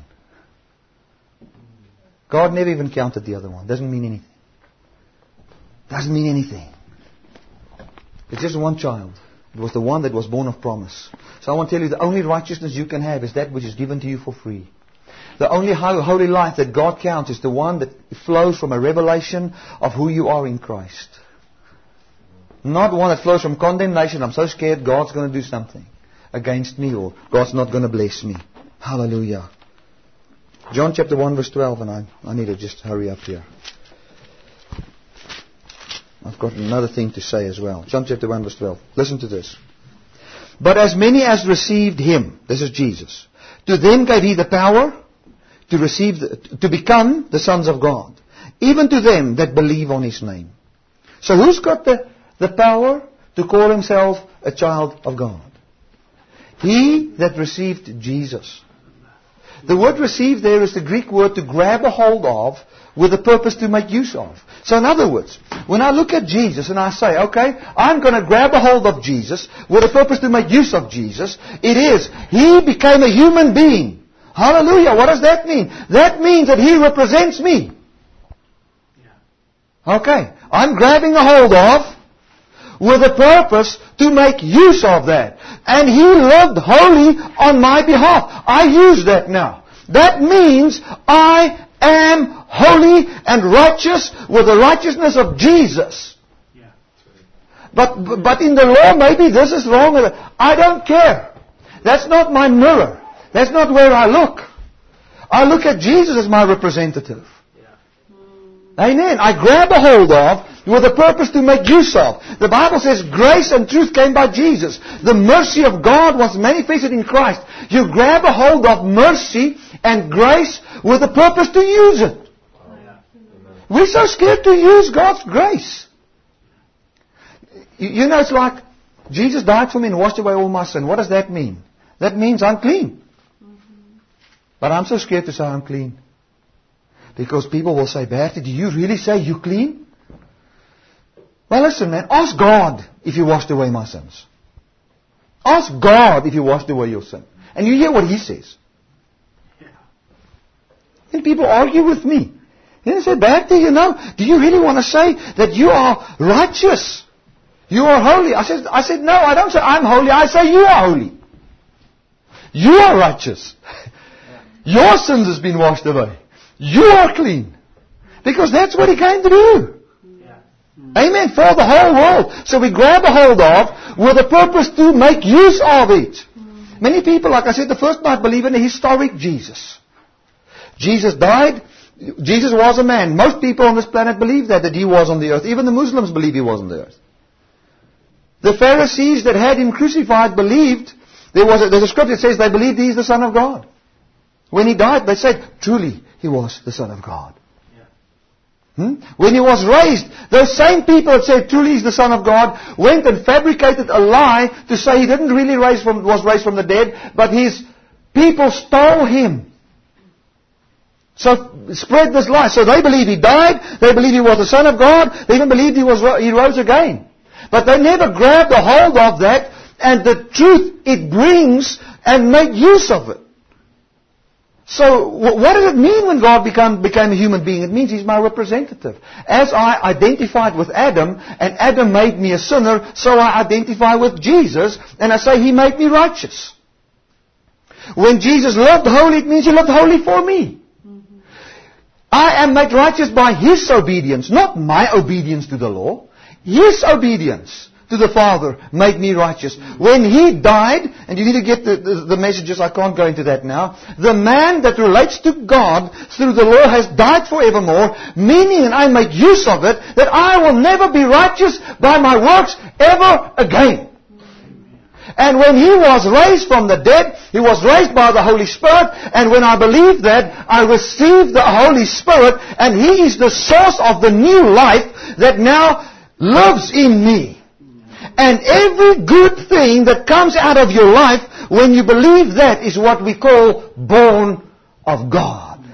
God never even counted the other one. Doesn't mean anything. Doesn't mean anything. It's just one child. It was the one that was born of promise. So I want to tell you, the only righteousness you can have is that which is given to you for free. The only holy life that God counts is the one that flows from a revelation of who you are in Christ. Not one that flows from condemnation. I'm so scared God's going to do something against me, or God's not going to bless me. Hallelujah. John chapter 1 verse 12, and I need to just hurry up here. I've got another thing to say as well. John chapter 1 verse 12. Listen to this. But as many as received Him, this is Jesus, to them gave He the power to become the sons of God, even to them that believe on His name. So who's got the power to call himself a child of God? He that received Jesus. The word receive there is the Greek word to grab a hold of with a purpose to make use of. So in other words, when I look at Jesus and I say, okay, I'm going to grab a hold of Jesus with a purpose to make use of Jesus, it is, He became a human being. Hallelujah. What does that mean? That means that He represents me. Okay. I'm grabbing a hold of with a purpose to make use of that. And He lived holy on my behalf. I use that now. That means I am holy and righteous with the righteousness of Jesus. Yeah, but in the law, maybe this is wrong. I don't care. That's not my mirror. That's not where I look. I look at Jesus as my representative. Amen. I grab a hold of with a purpose to make use of. The Bible says grace and truth came by Jesus. The mercy of God was manifested in Christ. You grab a hold of mercy and grace with a purpose to use it. We're so scared to use God's grace. You know, it's like Jesus died for me and washed away all my sin. What does that mean? That means I'm clean. But I'm so scared to say I'm clean. Because people will say, Bertie, do you really say you clean? Well, listen, man. Ask God if He washed away my sins. Ask God if He washed away your sin. And you hear what He says. And people argue with me. Then they say, Bertie, you know, do you really want to say that you are righteous? You are holy? I said, no, I don't say I'm holy. I say you are holy. You are righteous. Your sins has been washed away. You are clean. Because that's what He came to do. Amen. For the whole world. So we grab a hold of with a purpose to make use of it. Many people, like I said the first night, believe in a historic Jesus. Jesus died. Jesus was a man. Most people on this planet believe that He was on the earth. Even the Muslims believe He was on the earth. The Pharisees that had Him crucified believed, there's a scripture that says they believed He is the Son of God. When He died, they said, truly, He was the Son of God. When He was raised, those same people that said truly He's the Son of God went and fabricated a lie to say He didn't really was raised from the dead, but His people stole Him. So spread this lie. So they believe He died, they believe He was the Son of God, they even believed He rose again. But they never grabbed a hold of that and the truth it brings and made use of it. So, what does it mean when God became a human being? It means He's my representative. As I identified with Adam, and Adam made me a sinner, so I identify with Jesus, and I say He made me righteous. When Jesus lived holy, it means He lived holy for me. I am made righteous by His obedience, not my obedience to the law. His obedience to the Father made me righteous. When He died, and you need to get the messages, I can't go into that now. The man that relates to God through the law has died forevermore, meaning, and I make use of it, that I will never be righteous by my works ever again. And when He was raised from the dead, He was raised by the Holy Spirit, and when I believe that, I receive the Holy Spirit, and He is the source of the new life that now lives in me. And every good thing that comes out of your life, when you believe that, is what we call born of God.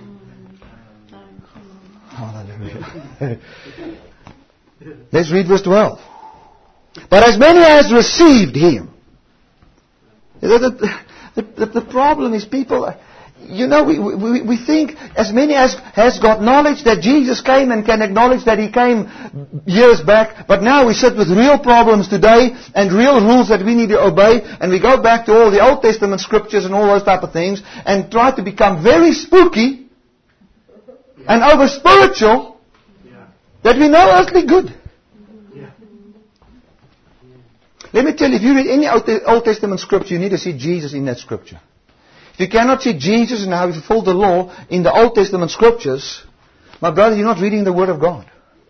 Hallelujah. Let's read verse 12. But as many as received Him. The problem is people... You know, we think as many as has got knowledge that Jesus came and can acknowledge that He came years back, but now we sit with real problems today and real rules that we need to obey, and we go back to all the Old Testament scriptures and all those type of things and try to become very spooky and over spiritual that we know earthly good. Let me tell you, if you read any Old Testament scripture, you need to see Jesus in that scripture. If you cannot see Jesus and how He fulfilled the law in the Old Testament scriptures, my brother, you're not reading the Word of God.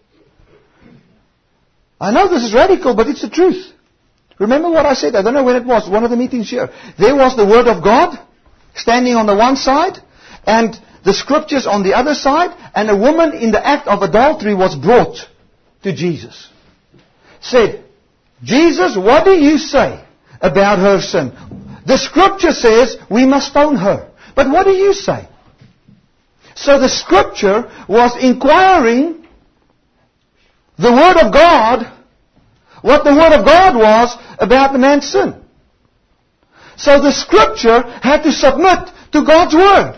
I know this is radical, but it's the truth. Remember what I said? I don't know when it was, one of the meetings here. There was the Word of God standing on the one side, and the scriptures on the other side, and a woman in the act of adultery was brought to Jesus. Said, Jesus, what do you say about her sin? The scripture says we must stone her. But what do you say? So the Scripture was inquiring the Word of God, what the Word of God was about the man's sin. So the Scripture had to submit to God's Word.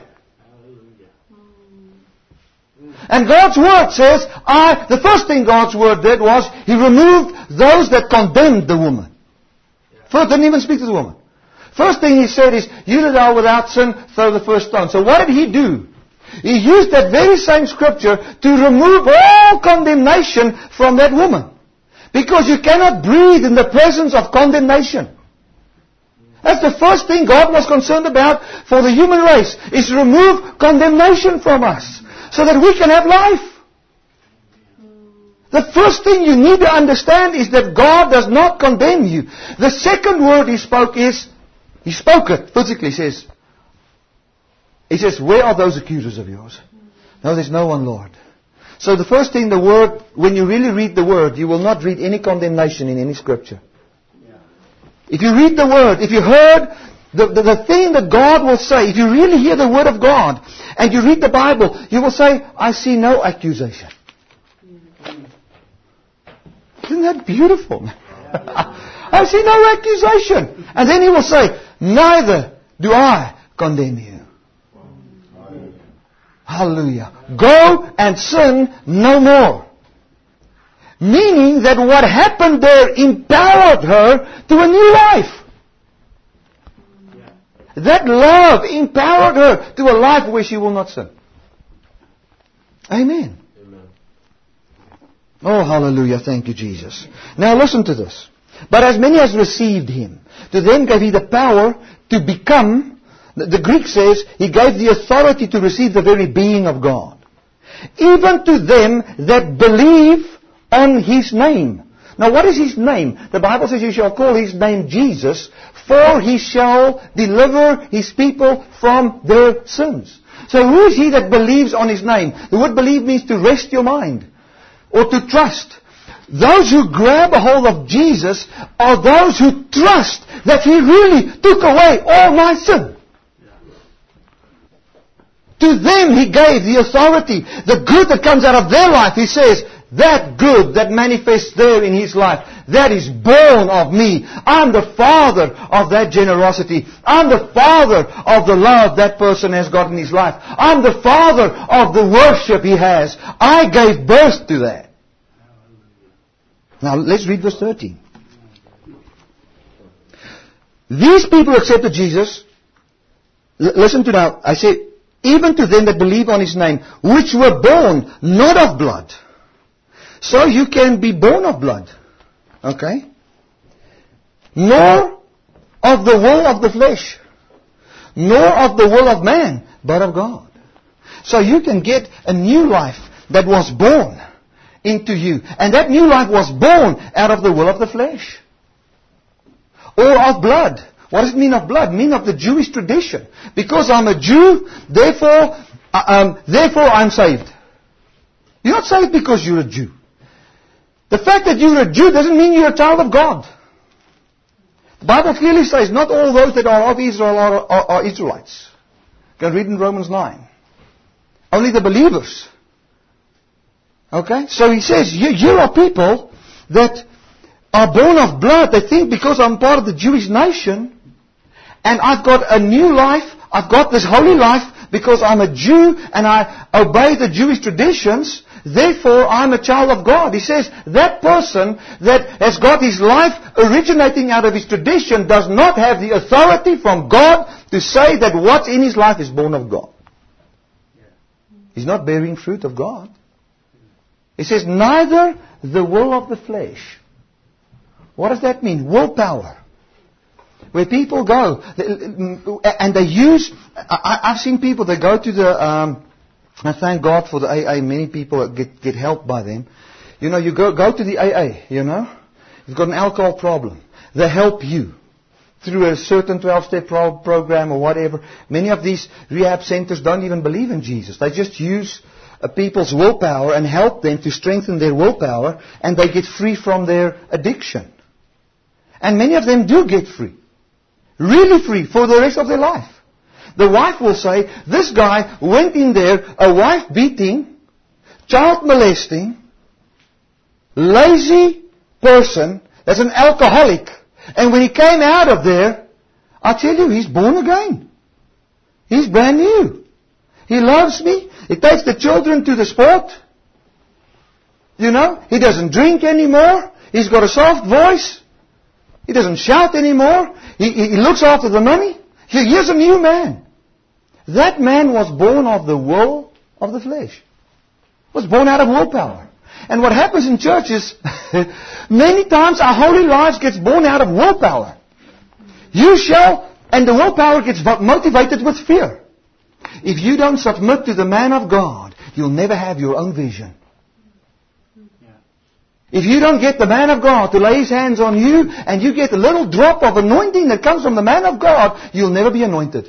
And God's Word says, the first thing God's Word did was, He removed those that condemned the woman. First, didn't even speak to the woman. First thing He said is, you that are without sin, throw the first stone. So what did He do? He used that very same Scripture to remove all condemnation from that woman. Because you cannot breathe in the presence of condemnation. That's the first thing God was concerned about for the human race, is to remove condemnation from us, so that we can have life. The first thing you need to understand is that God does not condemn you. The second word He spoke is, He spoke it physically, He says, where are those accusers of yours? No, there's no one, Lord. So the first thing, the Word, when you really read the Word, you will not read any condemnation in any Scripture. If you read the Word, if you heard the thing that God will say, if you really hear the Word of God, and you read the Bible, you will say, I see no accusation. Isn't that beautiful? I see no accusation. And then He will say, neither do I condemn you. Hallelujah. Go and sin no more. Meaning that what happened there empowered her to a new life. That love empowered her to a life where she will not sin. Amen. Oh, hallelujah. Thank you, Jesus. Now listen to this. But as many as received Him, to them gave He the power to become, the Greek says, He gave the authority to receive the very being of God. Even to them that believe on His name. Now what is His name? The Bible says you shall call His name Jesus, for He shall deliver His people from their sins. So who is he that believes on His name? The word believe means to rest your mind, or to trust. Those who grab a hold of Jesus are those who trust that He really took away all my sin. To them He gave the authority, the good that comes out of their life. He says, that good that manifests there in his life, that is born of me. I'm the father of that generosity. I'm the father of the love that person has got in his life. I'm the father of the worship he has. I gave birth to that. Now let's read verse 13. These people accepted Jesus. Listen to now. I say, even to them that believe on His name, which were born not of blood. So you can be born of blood. Okay? Nor of the will of the flesh. Nor of the will of man, but of God. So you can get a new life that was born into you. And that new life was born out of the will of the flesh. Or of blood. What does it mean of blood? It means of the Jewish tradition. Because I'm a Jew, therefore I'm saved. You're not saved because you're a Jew. The fact that you're a Jew doesn't mean you're a child of God. The Bible clearly says not all those that are of Israel are Israelites. You can read in Romans 9. Only the believers. Okay? So he says, you are people that are born of blood. They think because I'm part of the Jewish nation and I've got a new life, I've got this holy life because I'm a Jew and I obey the Jewish traditions, therefore I'm a child of God. He says that person that has got his life originating out of his tradition does not have the authority from God to say that what's in his life is born of God. He's not bearing fruit of God. He says neither the will of the flesh. What does that mean? Willpower. Where people go, and they use, I've seen people, they go to the, I thank God for the AA, many people get help by them. You know, you go to the AA, you know, you've got an alcohol problem. They help you through a certain 12-step program or whatever. Many of these rehab centers don't even believe in Jesus. They just use people's willpower and help them to strengthen their willpower, and they get free from their addiction. And many of them do get free. Really free for the rest of their life. The wife will say, this guy went in there, a wife beating, child molesting, lazy person, that's an alcoholic. And when he came out of there, I tell you, he's born again. He's brand new. He loves me. He takes the children to the sport. You know, he doesn't drink anymore. He's got a soft voice. He doesn't shout anymore. He looks after the money. Here's a new man. That man was born of the will of the flesh. Was born out of willpower. And what happens in churches, many times our holy lives gets born out of willpower. You shall, and the willpower gets motivated with fear. If you don't submit to the man of God, you'll never have your own vision. If you don't get the man of God to lay his hands on you, and you get a little drop of anointing that comes from the man of God, you'll never be anointed.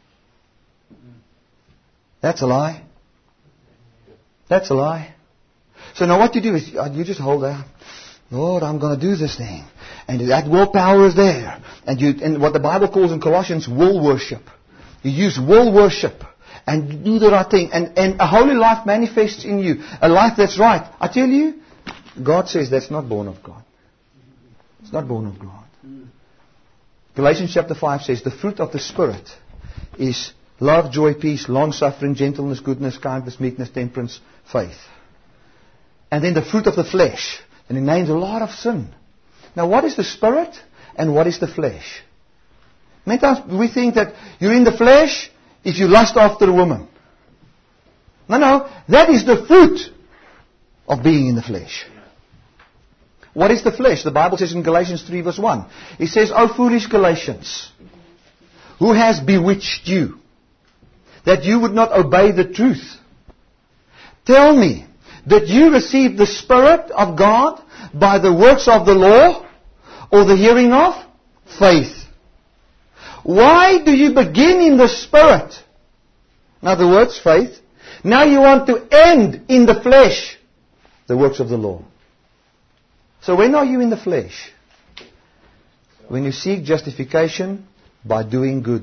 That's a lie. That's a lie. So now what you do is, you just hold out. Lord, I'm going to do this thing. And that willpower is there. And what the Bible calls in Colossians, will worship. You use will worship. And you do the right thing. And a holy life manifests in you. A life that's right. I tell you, God says that's not born of God. It's not born of God. Galatians chapter 5 says, the fruit of the Spirit is love, joy, peace, long-suffering, gentleness, goodness, kindness, meekness, temperance, faith. And then the fruit of the flesh. And he names a lot of sin. Now what is the Spirit and what is the flesh? Many times we think that you're in the flesh if you lust after a woman. No. That is the fruit of being in the flesh. What is the flesh? The Bible says in Galatians 3 verse 1. It says, O foolish Galatians, who has bewitched you, that you would not obey the truth? Tell me, did you receive the Spirit of God by the works of the law or the hearing of faith? Why do you begin in the Spirit? In other words, faith. Now you want to end in the flesh, the works of the law. So when are you in the flesh? When you seek justification by doing good.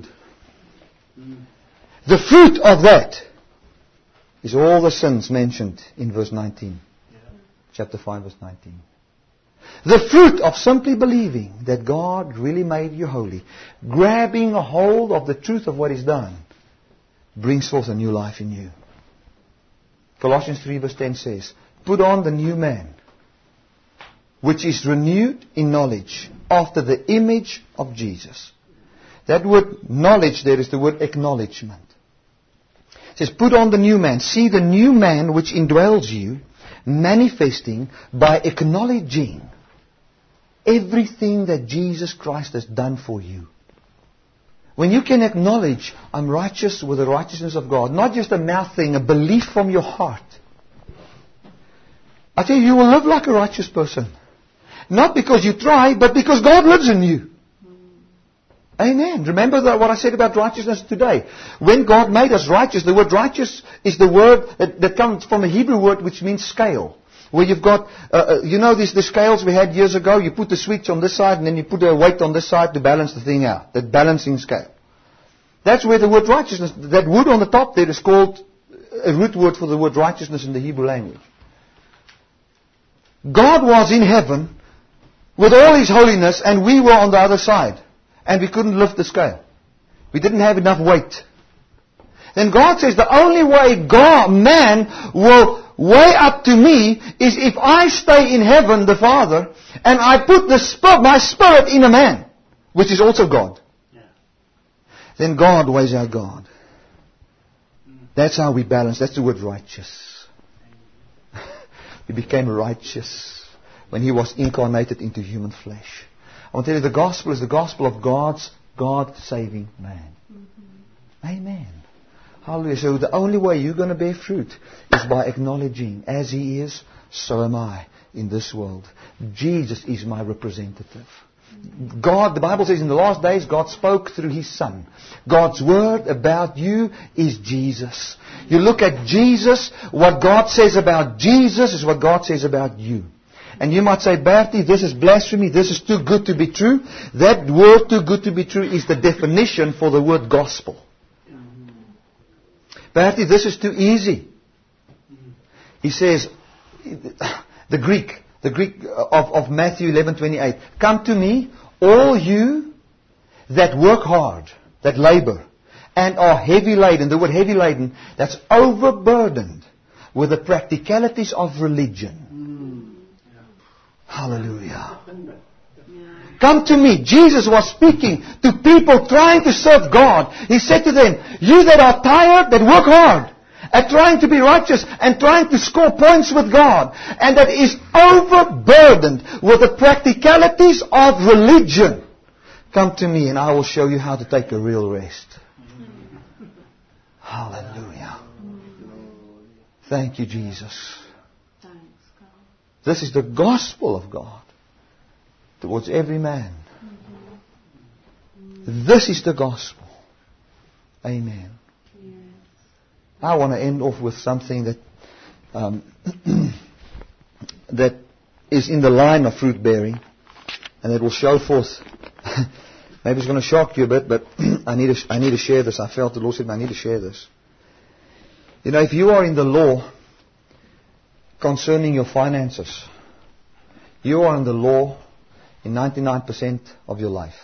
The fruit of that is all the sins mentioned in verse 19. Chapter 5 verse 19. The fruit of simply believing that God really made you holy, grabbing a hold of the truth of what He's done, brings forth a new life in you. Colossians 3 verse 10 says, put on the new man, which is renewed in knowledge, after the image of Jesus. That word knowledge there is the word acknowledgement. It says, put on the new man. See the new man which indwells you, manifesting by acknowledging everything that Jesus Christ has done for you. When you can acknowledge, I'm righteous with the righteousness of God, not just a mouth thing, a belief from your heart. I tell you, you will live like a righteous person. Not because you try, but because God lives in you. Amen. Remember what I said about righteousness today. When God made us righteous, the word righteous is the word that comes from a Hebrew word which means scale. Where you've got, the scales we had years ago, you put the switch on this side and then you put a weight on this side to balance the thing out. That balancing scale. That's where the word righteousness, that wood on the top there is called a root word for the word righteousness in the Hebrew language. God was in heaven with all His holiness and we were on the other side. And we couldn't lift the scale. We didn't have enough weight. Then God says the only way man will weigh up to me is if I stay in heaven, the Father, and I put my spirit in a man, which is also God. Yeah. Then God weighs out God. That's how we balance. That's the word righteous. He became righteous when He was incarnated into human flesh. I want to tell you, the gospel is the gospel of God's God-saving man. Mm-hmm. Amen. Hallelujah. So the only way you're going to bear fruit is by acknowledging, as He is, so am I in this world. Jesus is my representative. God, the Bible says in the last days, God spoke through His Son. God's word about you is Jesus. You look at Jesus, what God says about Jesus is what God says about you. And you might say, Bertie, this is blasphemy, this is too good to be true. That word too good to be true is the definition for the word gospel. Perhaps this is too easy. He says, the Greek of Matthew 11:28. Come to me, all you that work hard, that labor, and are heavy laden. The word heavy laden, that's overburdened with the practicalities of religion. Hallelujah. Come to me. Jesus was speaking to people trying to serve God. He said to them, you that are tired, that work hard, at trying to be righteous and trying to score points with God, and that is overburdened with the practicalities of religion, come to me and I will show you how to take a real rest. Hallelujah. Thank you, Jesus. This is the gospel of God towards every man. This is the gospel. Amen. I want to end off with something that that is in the line of fruit bearing, and it will show forth. Maybe it's going to shock you a bit, but I need to share this. I felt the Lord said I need to share this. You know, if you are in the law concerning your finances, you are in the law in 99% of your life.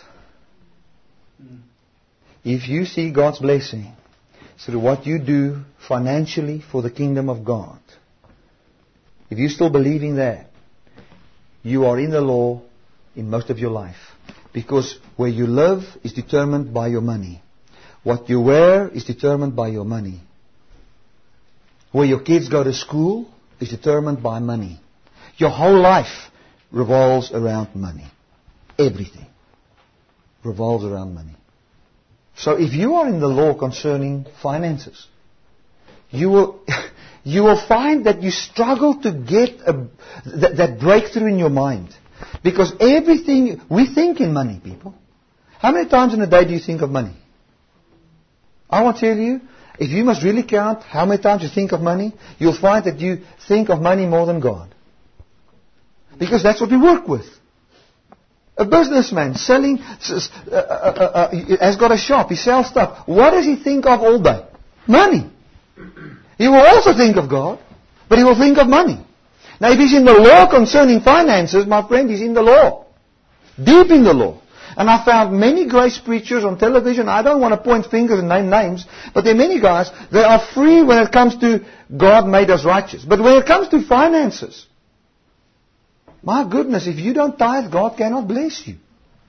If you see God's blessing through what you do financially for the kingdom of God, if you're still believing that, you are in the law in most of your life. Because where you live is determined by your money. What you wear is determined by your money. Where your kids go to school is determined by money. Your whole life revolves around money. Everything revolves around money. So if you are in the law concerning finances, you will find that you struggle to get that breakthrough in your mind. Because everything, we think in money, people. How many times in a day do you think of money? I want to tell you, if you must really count how many times you think of money, you'll find that you think of money more than God. Because that's what we work with. A businessman selling, has got a shop, he sells stuff. What does he think of all day? Money. He will also think of God, but he will think of money. Now if he's in the law concerning finances, my friend, he's in the law. Deep in the law. And I found many grace preachers on television. I don't want to point fingers and name names, but there are many guys, they are free when it comes to God made us righteous. But when it comes to finances, my goodness, if you don't tithe, God cannot bless you.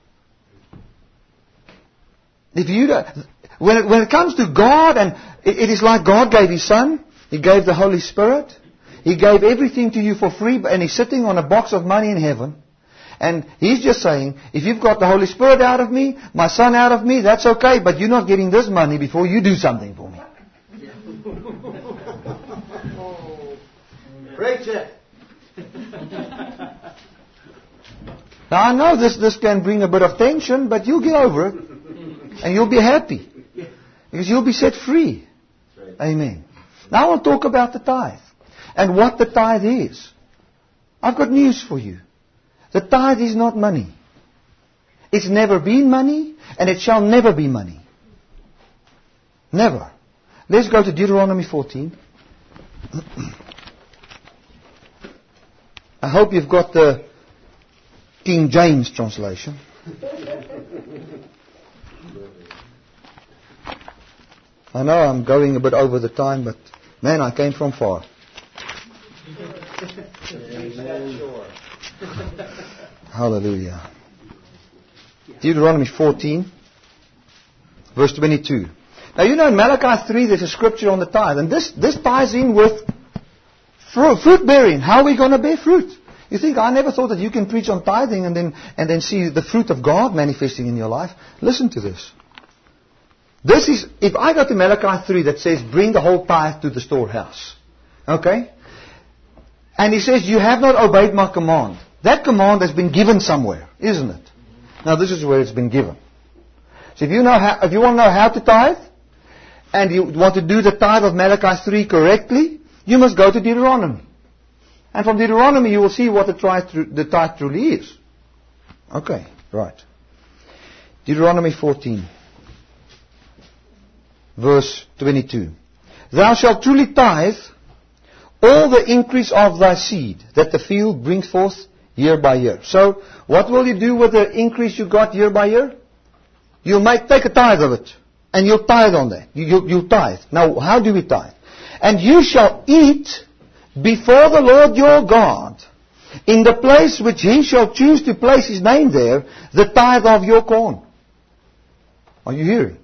If you don't, when it comes to God, and it is like God gave His Son, He gave the Holy Spirit, He gave everything to you for free, and He's sitting on a box of money in heaven. And He's just saying, if you've got the Holy Spirit out of me, my Son out of me, that's okay, but you're not getting this money before you do something for me. Preach it. Now I know this can bring a bit of tension, but you'll get over it. And you'll be happy. Because you'll be set free. Amen. Now I want to talk about the tithe. And what the tithe is. I've got news for you. The tithe is not money. It's never been money, and it shall never be money. Never. Let's go to Deuteronomy 14. I hope you've got the King James translation. I know I'm going a bit over the time, but man, I came from far. Hallelujah. Deuteronomy 14, verse 22. Now you know in Malachi 3 there's a scripture on the tithe, and this ties in with fruit bearing. How are we going to bear fruit? You think, I never thought that you can preach on tithing and then see the fruit of God manifesting in your life. Listen to this. This is, if I go to Malachi 3 that says, bring the whole tithe to the storehouse. Okay? And he says, you have not obeyed my command. That command has been given somewhere, isn't it? Now this is where it's been given. So if you want to know how to tithe, and you want to do the tithe of Malachi 3 correctly, you must go to Deuteronomy. And from Deuteronomy you will see what the tithe truly is. Okay, right. Deuteronomy 14, verse 22. Thou shalt truly tithe all the increase of thy seed that the field brings forth year by year. So, what will you do with the increase you got year by year? You might take a tithe of it. And you'll tithe on that. You'll tithe. Now, how do we tithe? And you shall eat before the Lord your God, in the place which He shall choose to place His name there, the tithe of your corn. Are you hearing?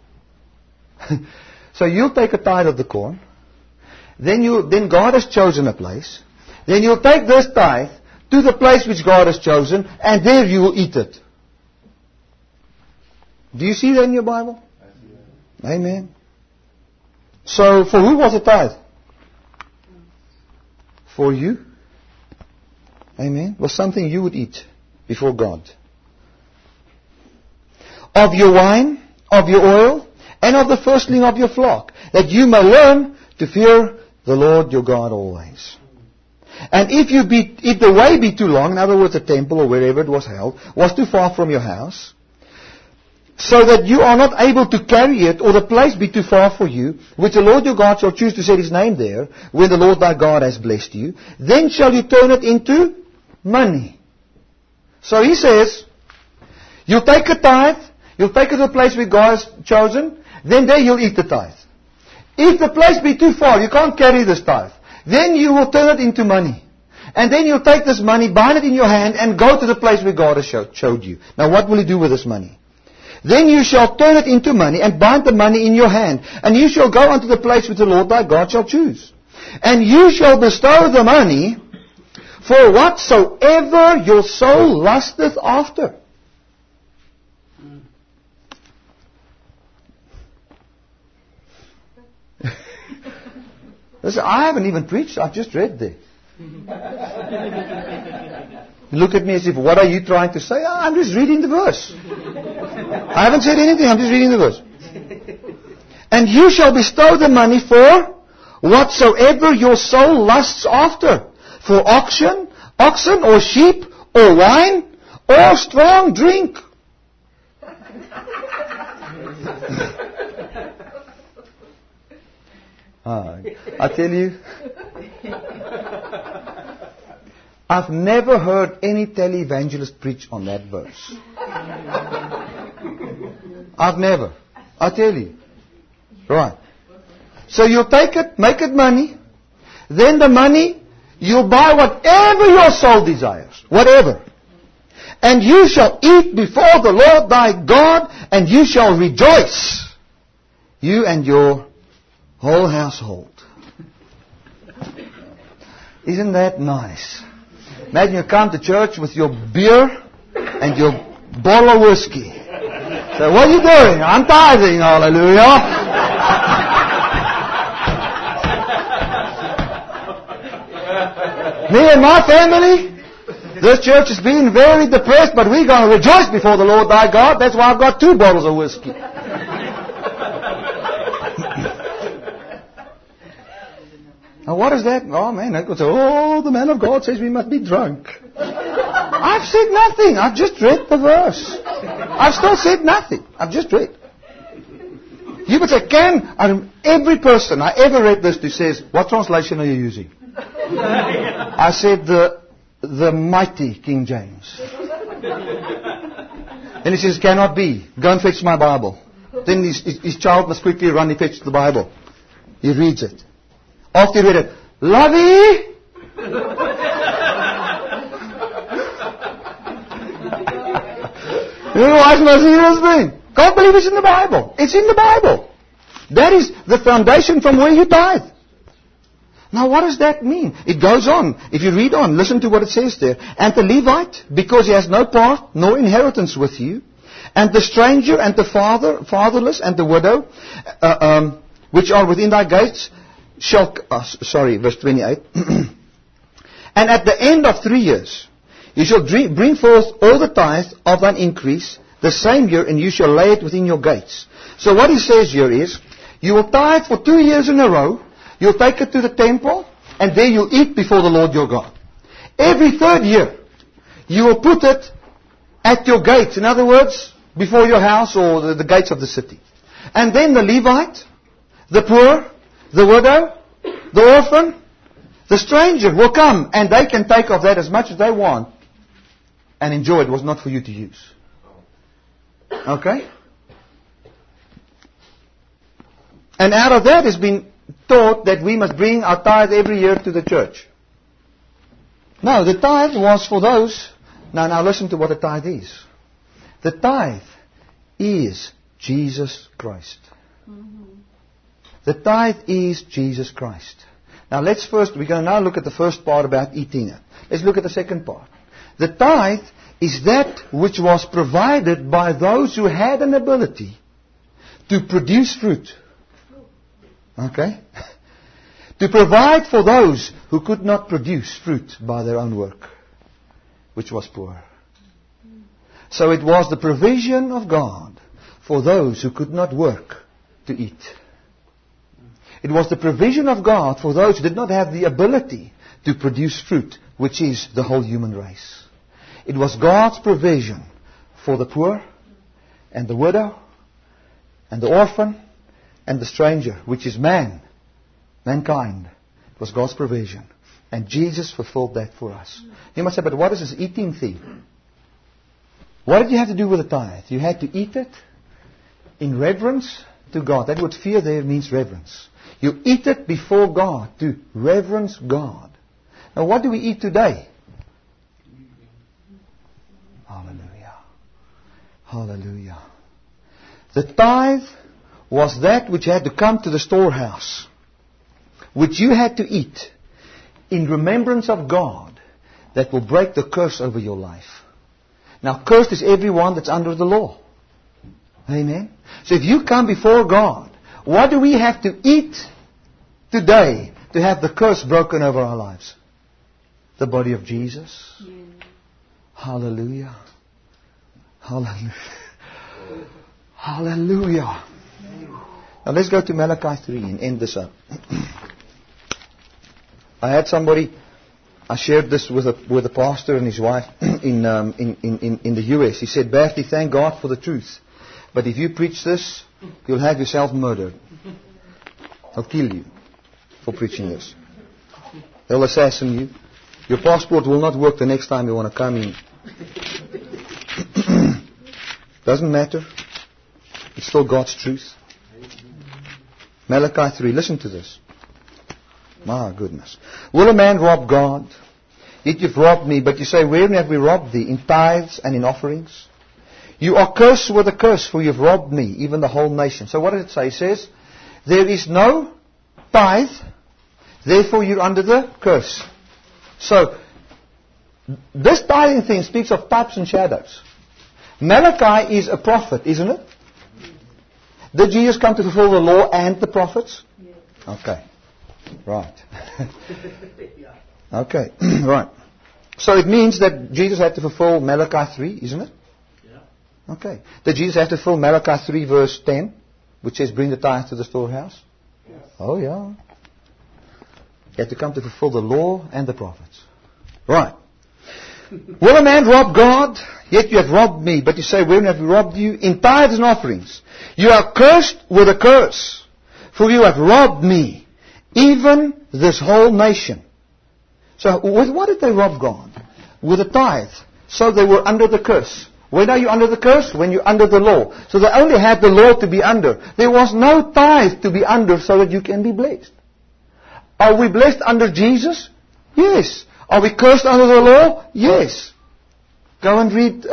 So you'll take a tithe of the corn. Then God has chosen a place. Then you'll take this tithe to the place which God has chosen, and there you will eat it. Do you see that in your Bible? Amen. So, for who was the tithe? For you. Amen. It was something you would eat before God. Of your wine, of your oil, and of the firstling of your flock, that you may learn to fear the Lord your God always. And if the way be too long, in other words, the temple or wherever it was held, was too far from your house, so that you are not able to carry it, or the place be too far for you, which the Lord your God shall choose to set His name there, when the Lord thy God has blessed you, then shall you turn it into money. So He says, you'll take a tithe, you'll take it to the place where God has chosen, then there you'll eat the tithe. If the place be too far, you can't carry this tithe, then you will turn it into money. And then you'll take this money, bind it in your hand, and go to the place where God has showed you. Now what will you do with this money? Then you shall turn it into money, and bind the money in your hand. And you shall go unto the place which the Lord thy God shall choose. And you shall bestow the money for whatsoever your soul lusteth after. Listen, I haven't even preached, I've just read there. You look at me as if, what are you trying to say? I'm just reading the verse. I haven't said anything, I'm just reading the verse. And you shall bestow the money for whatsoever your soul lusts after. For oxen or sheep or wine or strong drink. I tell you, I've never heard any televangelist preach on that verse. I've never. I tell you. Right. So you'll take it, make it money. Then the money, you'll buy whatever your soul desires. Whatever. And you shall eat before the Lord thy God, and you shall rejoice. You and your whole household. Isn't that nice? Imagine you come to church with your beer and your bottle of whiskey. So what are you doing? I'm tithing, hallelujah. Me and my family, this church has been very depressed, but we're going to rejoice before the Lord thy God. That's why I've got 2 bottles of whiskey. Now what is that? Oh man, that goes, the man of God says we must be drunk. I've said nothing. I've just read the verse. I've still said nothing. I've just read. You would say, every person I ever read this to says, what translation are you using? I said the mighty King James. And he says, cannot be. Go and fetch my Bible. Then his child must quickly run and fetch the Bible. He reads it. After he read it, Lovey! You know why must hear this thing? Can't believe it's in the Bible. It's in the Bible. That is the foundation from where you tithe. Now what does that mean? It goes on. If you read on, listen to what it says there. And the Levite, because he has no part nor inheritance with you, and the stranger and the fatherless and the widow, which are within thy gates, verse 28. And at the end of 3 years, you shall bring forth all the tithe of thine increase the same year, and you shall lay it within your gates. So what he says here is, you will tithe for 2 years in a row, you'll take it to the temple, and there you'll eat before the Lord your God. Every 3rd year, you will put it at your gates. In other words, before your house or the gates of the city. And then the Levite, the poor, the widow, the orphan, the stranger will come, and they can take of that as much as they want and enjoy it. It was not for you to use. Okay? And out of that has been taught that we must bring our tithe every year to the church. No, the tithe was for those. Now listen to what the tithe is. The tithe is Jesus Christ. The tithe is Jesus Christ. Now we're going to now look at the first part about eating it. Let's look at the second part. The tithe is that which was provided by those who had an ability to produce fruit. Okay? To provide for those who could not produce fruit by their own work, which was poor. So it was the provision of God for those who could not work to eat. It was the provision of God for those who did not have the ability to produce fruit, which is the whole human race. It was God's provision for the poor and the widow and the orphan and the stranger, which is mankind. It was God's provision. And Jesus fulfilled that for us. You must say, but what is this eating thing? What did you have to do with the tithe? You had to eat it in reverence to God. That word fear there means reverence. You eat it before God to reverence God. Now what do we eat today? Hallelujah. Hallelujah. The tithe was that which had to come to the storehouse, which you had to eat in remembrance of God, that will break the curse over your life. Now, cursed is everyone that's under the law. Amen? So if you come before God, what do we have to eat today to have the curse broken over our lives? The body of Jesus. Yeah. Hallelujah. Hallelujah. Hallelujah. Now let's go to Malachi 3 and end this up. I had somebody, I shared this with a pastor and his wife in the US. He said, Bertie, thank God for the truth. But if you preach this, you'll have yourself murdered. They'll kill you for preaching this. They'll assassinate you. Your passport will not work the next time you want to come in. Doesn't matter. It's still God's truth. Malachi 3, listen to this. My goodness. Will a man rob God? Yet you've robbed me. But you say, wherein have we robbed thee? In tithes and in offerings? You are cursed with a curse, for you've robbed me, even the whole nation. So what does it say? It says, there is no tithe, therefore you're under the curse. So, this tithing thing speaks of types and shadows. Malachi is a prophet, isn't it? Did Jesus come to fulfill the law and the prophets? Yes. Okay. Right. Okay. Right. So it means that Jesus had to fulfill Malachi 3, isn't it? Yeah. Okay. Did Jesus have to fulfill Malachi 3 verse 10, which says bring the tithe to the storehouse? Yes. Oh yeah. He had to come to fulfill the law and the prophets. Right. Will a man rob God? Yet you have robbed me. But you say, wherein have we robbed you? In tithes and offerings. You are cursed with a curse, for you have robbed me, even this whole nation. So with what did they rob God? With a tithe. So they were under the curse. When are you under the curse? When you're under the law. So they only had the law to be under. There was no tithe to be under so that you can be blessed. Are we blessed under Jesus? Yes. Are we cursed under the law? Yes. Go and read,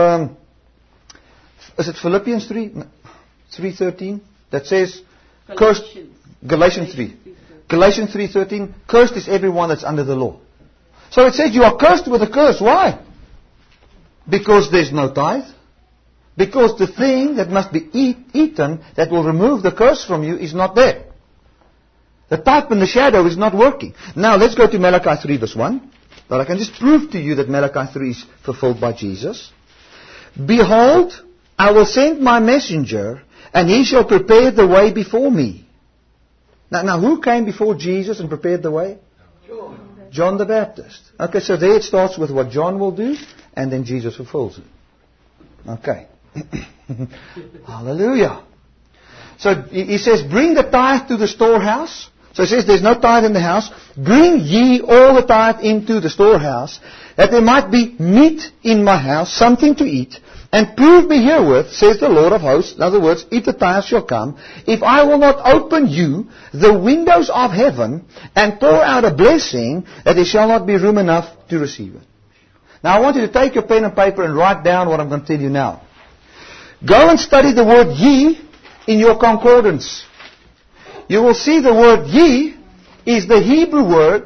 is it Philippians 3:13? That says, cursed, Galatians 3. Galatians 3:13, cursed is everyone that's under the law. So it says you are cursed with a curse. Why? Because there's no tithe. Because the thing that must be eaten that will remove the curse from you is not there. The type and the shadow is not working. Now let's go to Malachi 3 verse 1. But I can just prove to you that Malachi 3 is fulfilled by Jesus. Behold, I will send my messenger, and he shall prepare the way before me. Now who came before Jesus and prepared the way? John the Baptist. Okay, so there it starts with what John will do, and then Jesus fulfills it. Okay. Hallelujah. So he says, bring the tithe to the storehouse. So he says, there's no tithe in the house. Bring ye all the tithe into the storehouse, that there might be meat in my house, something to eat. And prove me herewith, says the Lord of hosts. In other words, if the tithe shall come, if I will not open you the windows of heaven and pour out a blessing, that there shall not be room enough to receive it. Now I want you to take your pen and paper and write down what I'm going to tell you now. Go and study the word ye in your concordance. You will see the word ye is the Hebrew word.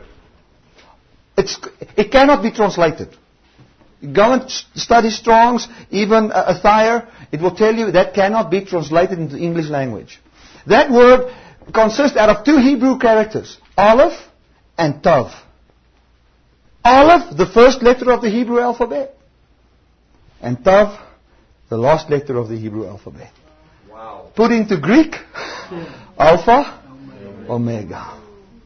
It cannot be translated. Go and study Strong's, even Thayer. It will tell you that cannot be translated into English language. That word consists out of two Hebrew characters, Aleph and Tav. Aleph, the first letter of the Hebrew alphabet, and Tav, the last letter of the Hebrew alphabet. Wow. Put into Greek, Alpha, Omega.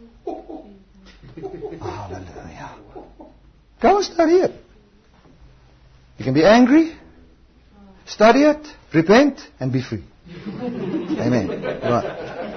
Hallelujah. Go and study it. You can be angry, study it, repent, and be free. Amen. Right.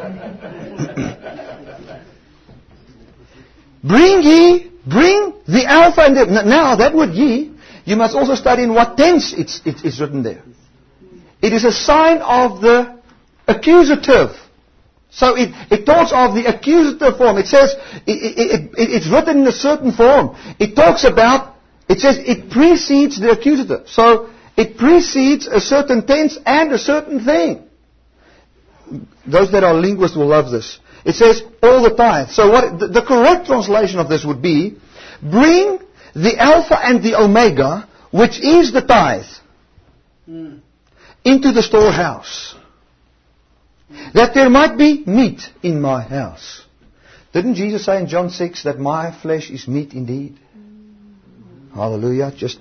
Bring the Alpha and the... Now, that word ye, you must also study in what tense it's written there. It is a sign of the accusative. So it talks of the accusative form. It says, it's written in a certain form. It talks about, it says it precedes the accusative. So it precedes a certain tense and a certain thing. Those that are linguists will love this. It says all the tithe. So the correct translation of this would be, bring the Alpha and the Omega, which is the tithe, into the storehouse, that there might be meat in my house. Didn't Jesus say in John 6 that my flesh is meat indeed? Hallelujah. Just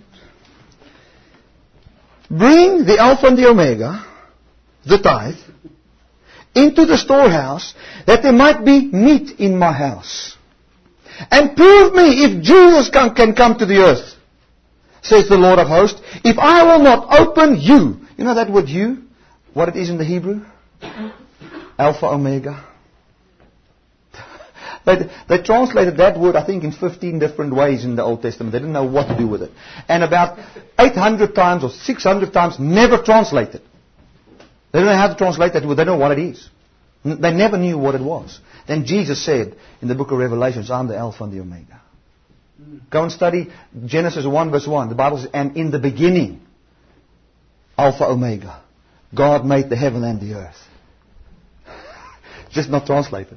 bring the Alpha and the Omega, the tithe, into the storehouse, that there might be meat in my house. And prove me if Jesus can come to the earth, says the Lord of hosts, if I will not open you. You know that word you? What it is in the Hebrew? Alpha, Omega. They translated that word, I think, in 15 different ways in the Old Testament. They didn't know what to do with it. And about 800 times or 600 times never translated. They don't know how to translate that word. They don't know what it is. They never knew what it was. Then Jesus said in the book of Revelations, I'm the Alpha and the Omega. Go and study Genesis 1 verse 1. The Bible says, and in the beginning, Alpha, Omega. God made the heaven and the earth. Just not translated.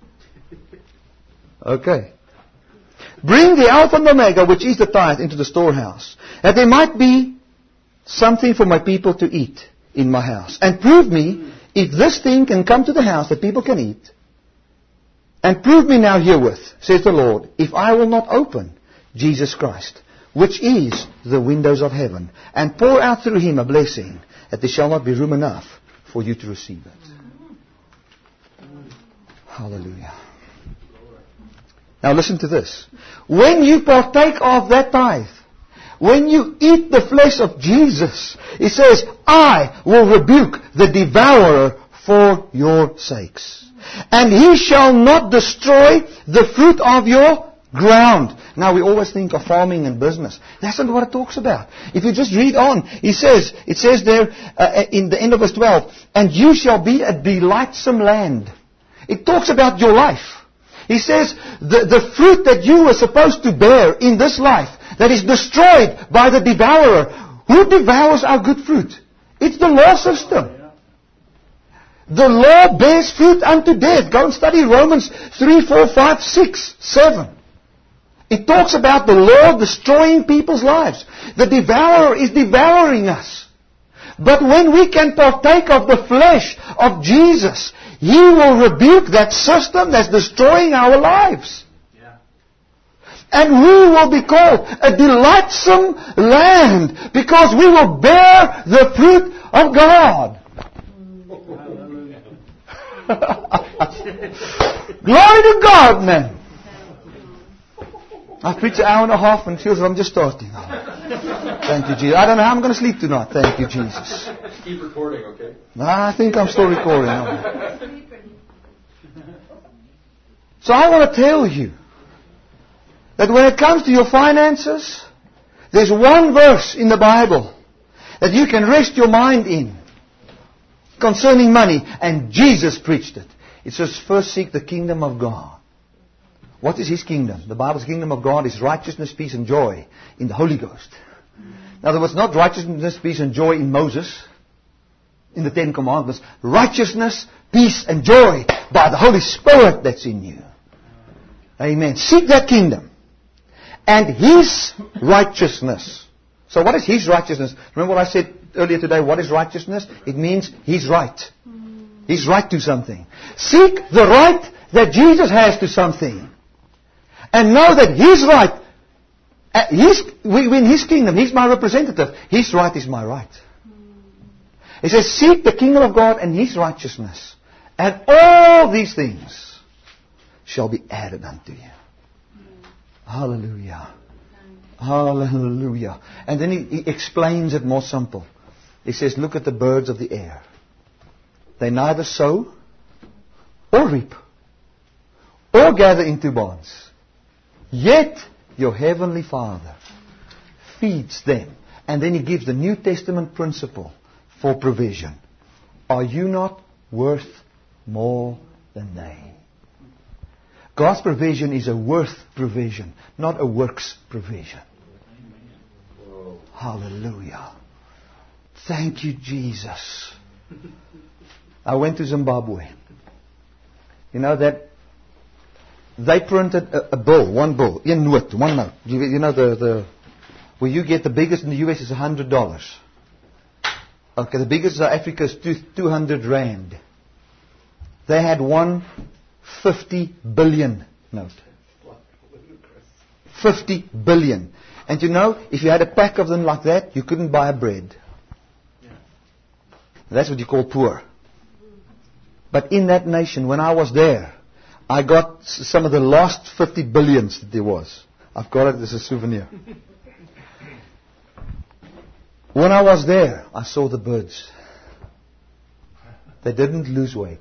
Okay. Bring the Alpha and Omega, which is the tithe, into the storehouse, that there might be something for my people to eat in my house. And prove me if this thing can come to the house that people can eat. And prove me now herewith, says the Lord, if I will not open Jesus Christ, which is the windows of heaven, and pour out through him a blessing, that there shall not be room enough for you to receive it. Hallelujah. Now listen to this. When you partake of that tithe, when you eat the flesh of Jesus, it says, I will rebuke the devourer for your sakes. And he shall not destroy the fruit of your ground. Now we always think of farming and business. That's not what it talks about. If you just read on, it says there in the end of verse 12, and you shall be a delightsome land. It talks about your life. He says, the fruit that you were supposed to bear in this life, that is destroyed by the devourer. Who devours our good fruit? It's the law system. The law bears fruit unto death. Go and study Romans 3, 4, 5, 6, 7. It talks about the law destroying people's lives. The devourer is devouring us. But when we can partake of the flesh of Jesus, He will rebuke that system that's destroying our lives. Yeah. And we will be called a delightsome land because we will bear the fruit of God. Glory to God, man. I've preached an hour and a half and it feels like I'm just starting. Thank you, Jesus. I don't know how I'm going to sleep tonight. Thank you, Jesus. Keep recording, okay? I think I'm still recording. So I want to tell you that when it comes to your finances, there's one verse in the Bible that you can rest your mind in concerning money, and Jesus preached it. It says, first seek the kingdom of God. What is His kingdom? The Bible's kingdom of God is righteousness, peace, and joy in the Holy Ghost. In other words, not righteousness, peace, and joy in Moses, in the Ten Commandments. Righteousness, peace, and joy by the Holy Spirit that's in you. Amen. Seek that kingdom. And His righteousness. So what is His righteousness? Remember what I said earlier today? What is righteousness? It means He's right. He's right to something. Seek the right that Jesus has to something. And know that He's right. We in His kingdom. He's my representative. His right is my right. He says, seek the kingdom of God and His righteousness. And all these things shall be added unto you. Hallelujah. Hallelujah. And then he explains it more simple. He says, look at the birds of the air. They neither sow or reap or gather into barns. Yet your heavenly Father feeds them. And then he gives the New Testament principle for provision. Are you not worth more than they? God's provision is a worth provision, not a works provision. Hallelujah. Thank you, Jesus. I went to Zimbabwe. You know that they printed a bill, one bill, one note. You know where you get the biggest in the US is $100. Okay, the biggest in South Africa is 200 rand. They had one 50 billion note. 50 billion. And you know, if you had a pack of them like that, you couldn't buy bread. That's what you call poor. But in that nation, when I was there, I got some of the last 50 billions that there was. I've got it as a souvenir. When I was there, I saw the birds. They didn't lose weight.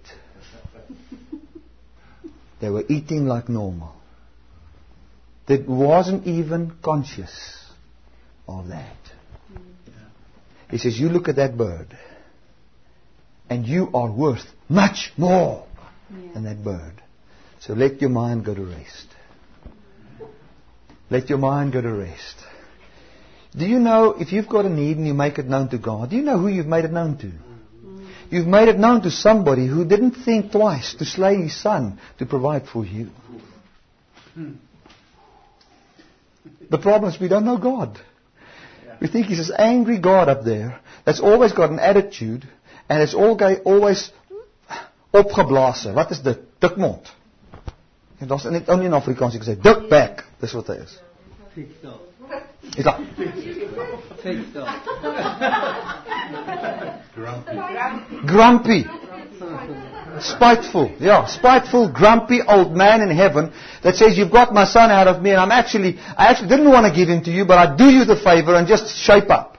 They were eating like normal. They wasn't even conscious of that. He says, you look at that bird, and you are worth much more than that bird. So let your mind go to rest. Let your mind go to rest. Do you know, if you've got a need and you make it known to God, do you know who you've made it known to? You've made it known to somebody who didn't think twice to slay his son to provide for you. The problem is we don't know God. We think He's this angry God up there that's always got an attitude and it's always opgeblazen. Wat is dit? Dikmond. En dat is net only in Afrikaans jy kan sê dik back. Dis wat hy is. Grumpy. Spiteful. Yeah, spiteful, grumpy old man in heaven that says, you've got my son out of me and I actually didn't want to give him to you, but I do you the favor and just shape up.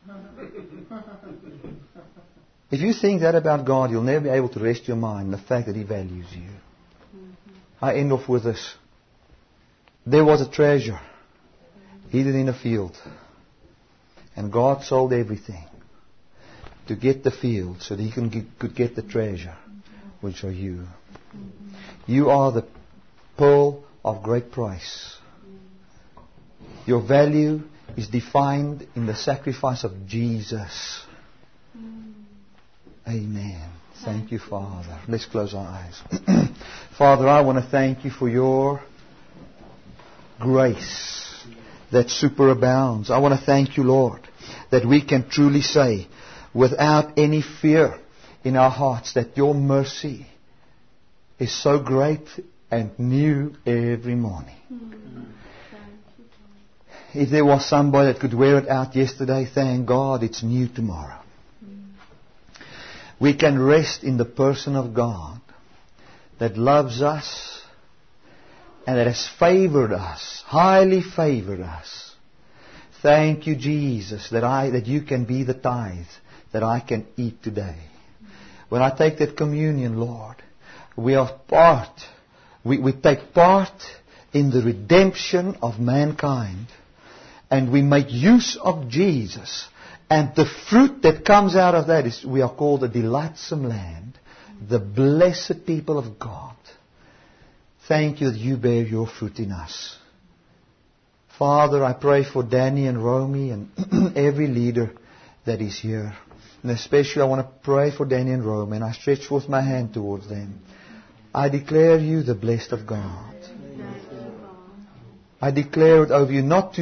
If you think that about God, you'll never be able to rest your mind in the fact that He values you. I end off with this. There was a treasure hidden in a field. And God sold everything to get the field so that He could get the treasure, which are you. You are the pearl of great price. Your value is defined in the sacrifice of Jesus. Amen. Thank you, Father. Let's close our eyes. Father, I want to thank You for Your grace that superabounds. I want to thank You, Lord, that we can truly say without any fear in our hearts that Your mercy is so great and new every morning. If there was somebody that could wear it out yesterday, thank God it's new tomorrow. We can rest in the person of God that loves us and that has favored us, highly favored us. Thank You, Jesus, that You can be the tithe that I can eat today. When I take that communion, Lord, we are part, we take part in the redemption of mankind. And we make use of Jesus. And the fruit that comes out of that is, we are called the delightsome land, the blessed people of God. Thank you that you bear your fruit in us. Father, I pray for Danny and Romy and every leader that is here. And especially I want to pray for Danny and Romy, and I stretch forth my hand towards them. I declare you the blessed of God. I declare it over you not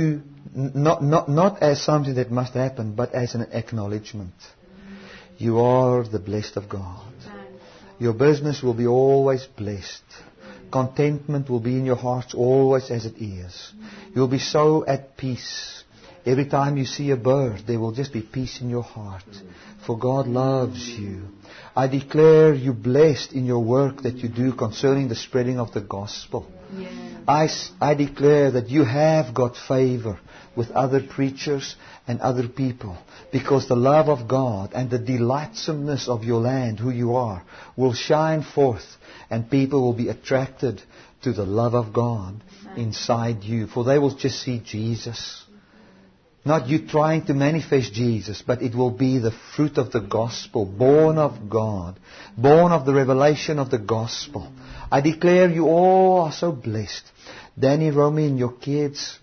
as something that must happen, but as an acknowledgement. You are the blessed of God. Your business will be always blessed. Contentment will be in your hearts always as it is. You'll be so at peace. Every time you see a bird, there will just be peace in your heart. For God loves you. I declare you blessed in your work that you do concerning the spreading of the gospel. Yes. I declare that you have got favor with other preachers and other people, because the love of God and the delightsomeness of your land, who you are, will shine forth, and people will be attracted to the love of God inside you, for they will just see Jesus. Not you trying to manifest Jesus, but it will be the fruit of the gospel, born of God, born of the revelation of the gospel. I declare you all are so blessed. Danny, Romy, and your kids.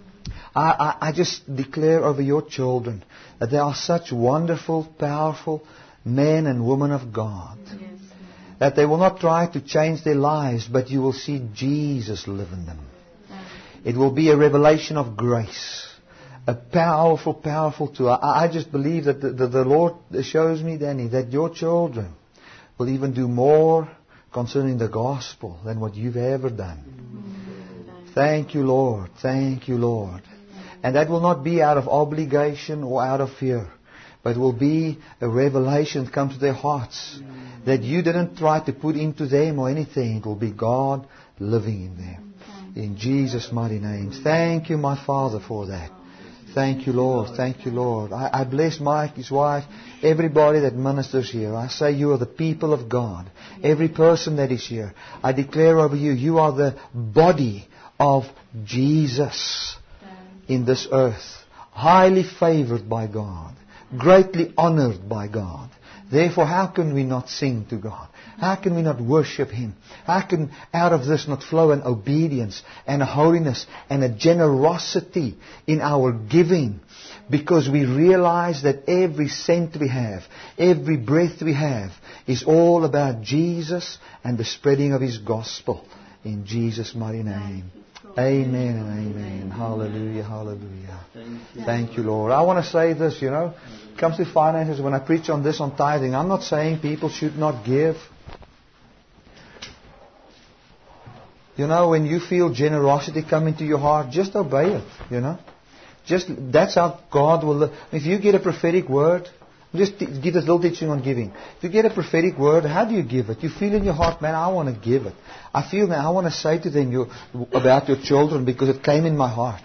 I just declare over your children that they are such wonderful, powerful men and women of God. Yes. That they will not try to change their lives, but you will see Jesus live in them. It will be a revelation of grace. A powerful, powerful tool. I just believe that the Lord shows me, Danny, that your children will even do more concerning the gospel than what you've ever done. Thank you, Lord. Thank you, Lord. And that will not be out of obligation or out of fear, but will be a revelation that comes to their hearts that you didn't try to put into them or anything. It will be God living in them. In Jesus' mighty name. Thank you, my Father, for that. Thank you, Lord. Thank you, Lord. I bless Mike, his wife, everybody that ministers here. I say you are the people of God. Every person that is here. I declare over you, you are the body of Jesus in this earth. Highly favored by God. Greatly honored by God. Therefore, how can we not sing to God? How can we not worship Him? How can out of this not flow an obedience and a holiness and a generosity in our giving? Because we realize that every cent we have, every breath we have, is all about Jesus and the spreading of His gospel. In Jesus' mighty name. Amen and amen. Hallelujah, hallelujah. Thank you, Lord. I want to say this, it comes to finances. When I preach on this, on tithing, I'm not saying people should not give. When you feel generosity come into your heart, just obey it, That's how God will live. If you get a prophetic word, just give this little teaching on giving. If you get a prophetic word, how do you give it? You feel in your heart, man, I want to give it. I feel now I want to say to them about your children because it came in my heart.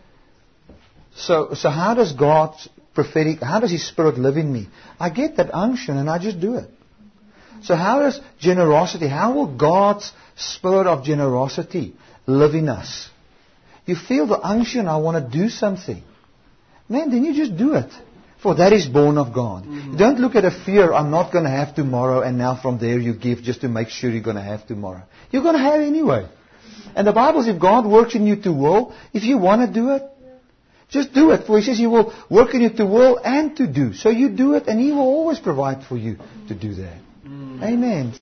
So how does how does His Spirit live in me? I get that unction and I just do it. So how does generosity, how will God's Spirit of generosity live in us? You feel the unction, I want to do something. Man, then you just do it. For that is born of God. Mm-hmm. Don't look at a fear, I'm not going to have tomorrow, and now from there you give just to make sure you're going to have tomorrow. You're going to have anyway. And the Bible says if God works in you to will, if you want to do it, just do it. For He says He will work in you to will and to do. So you do it and He will always provide for you to do that. Amen.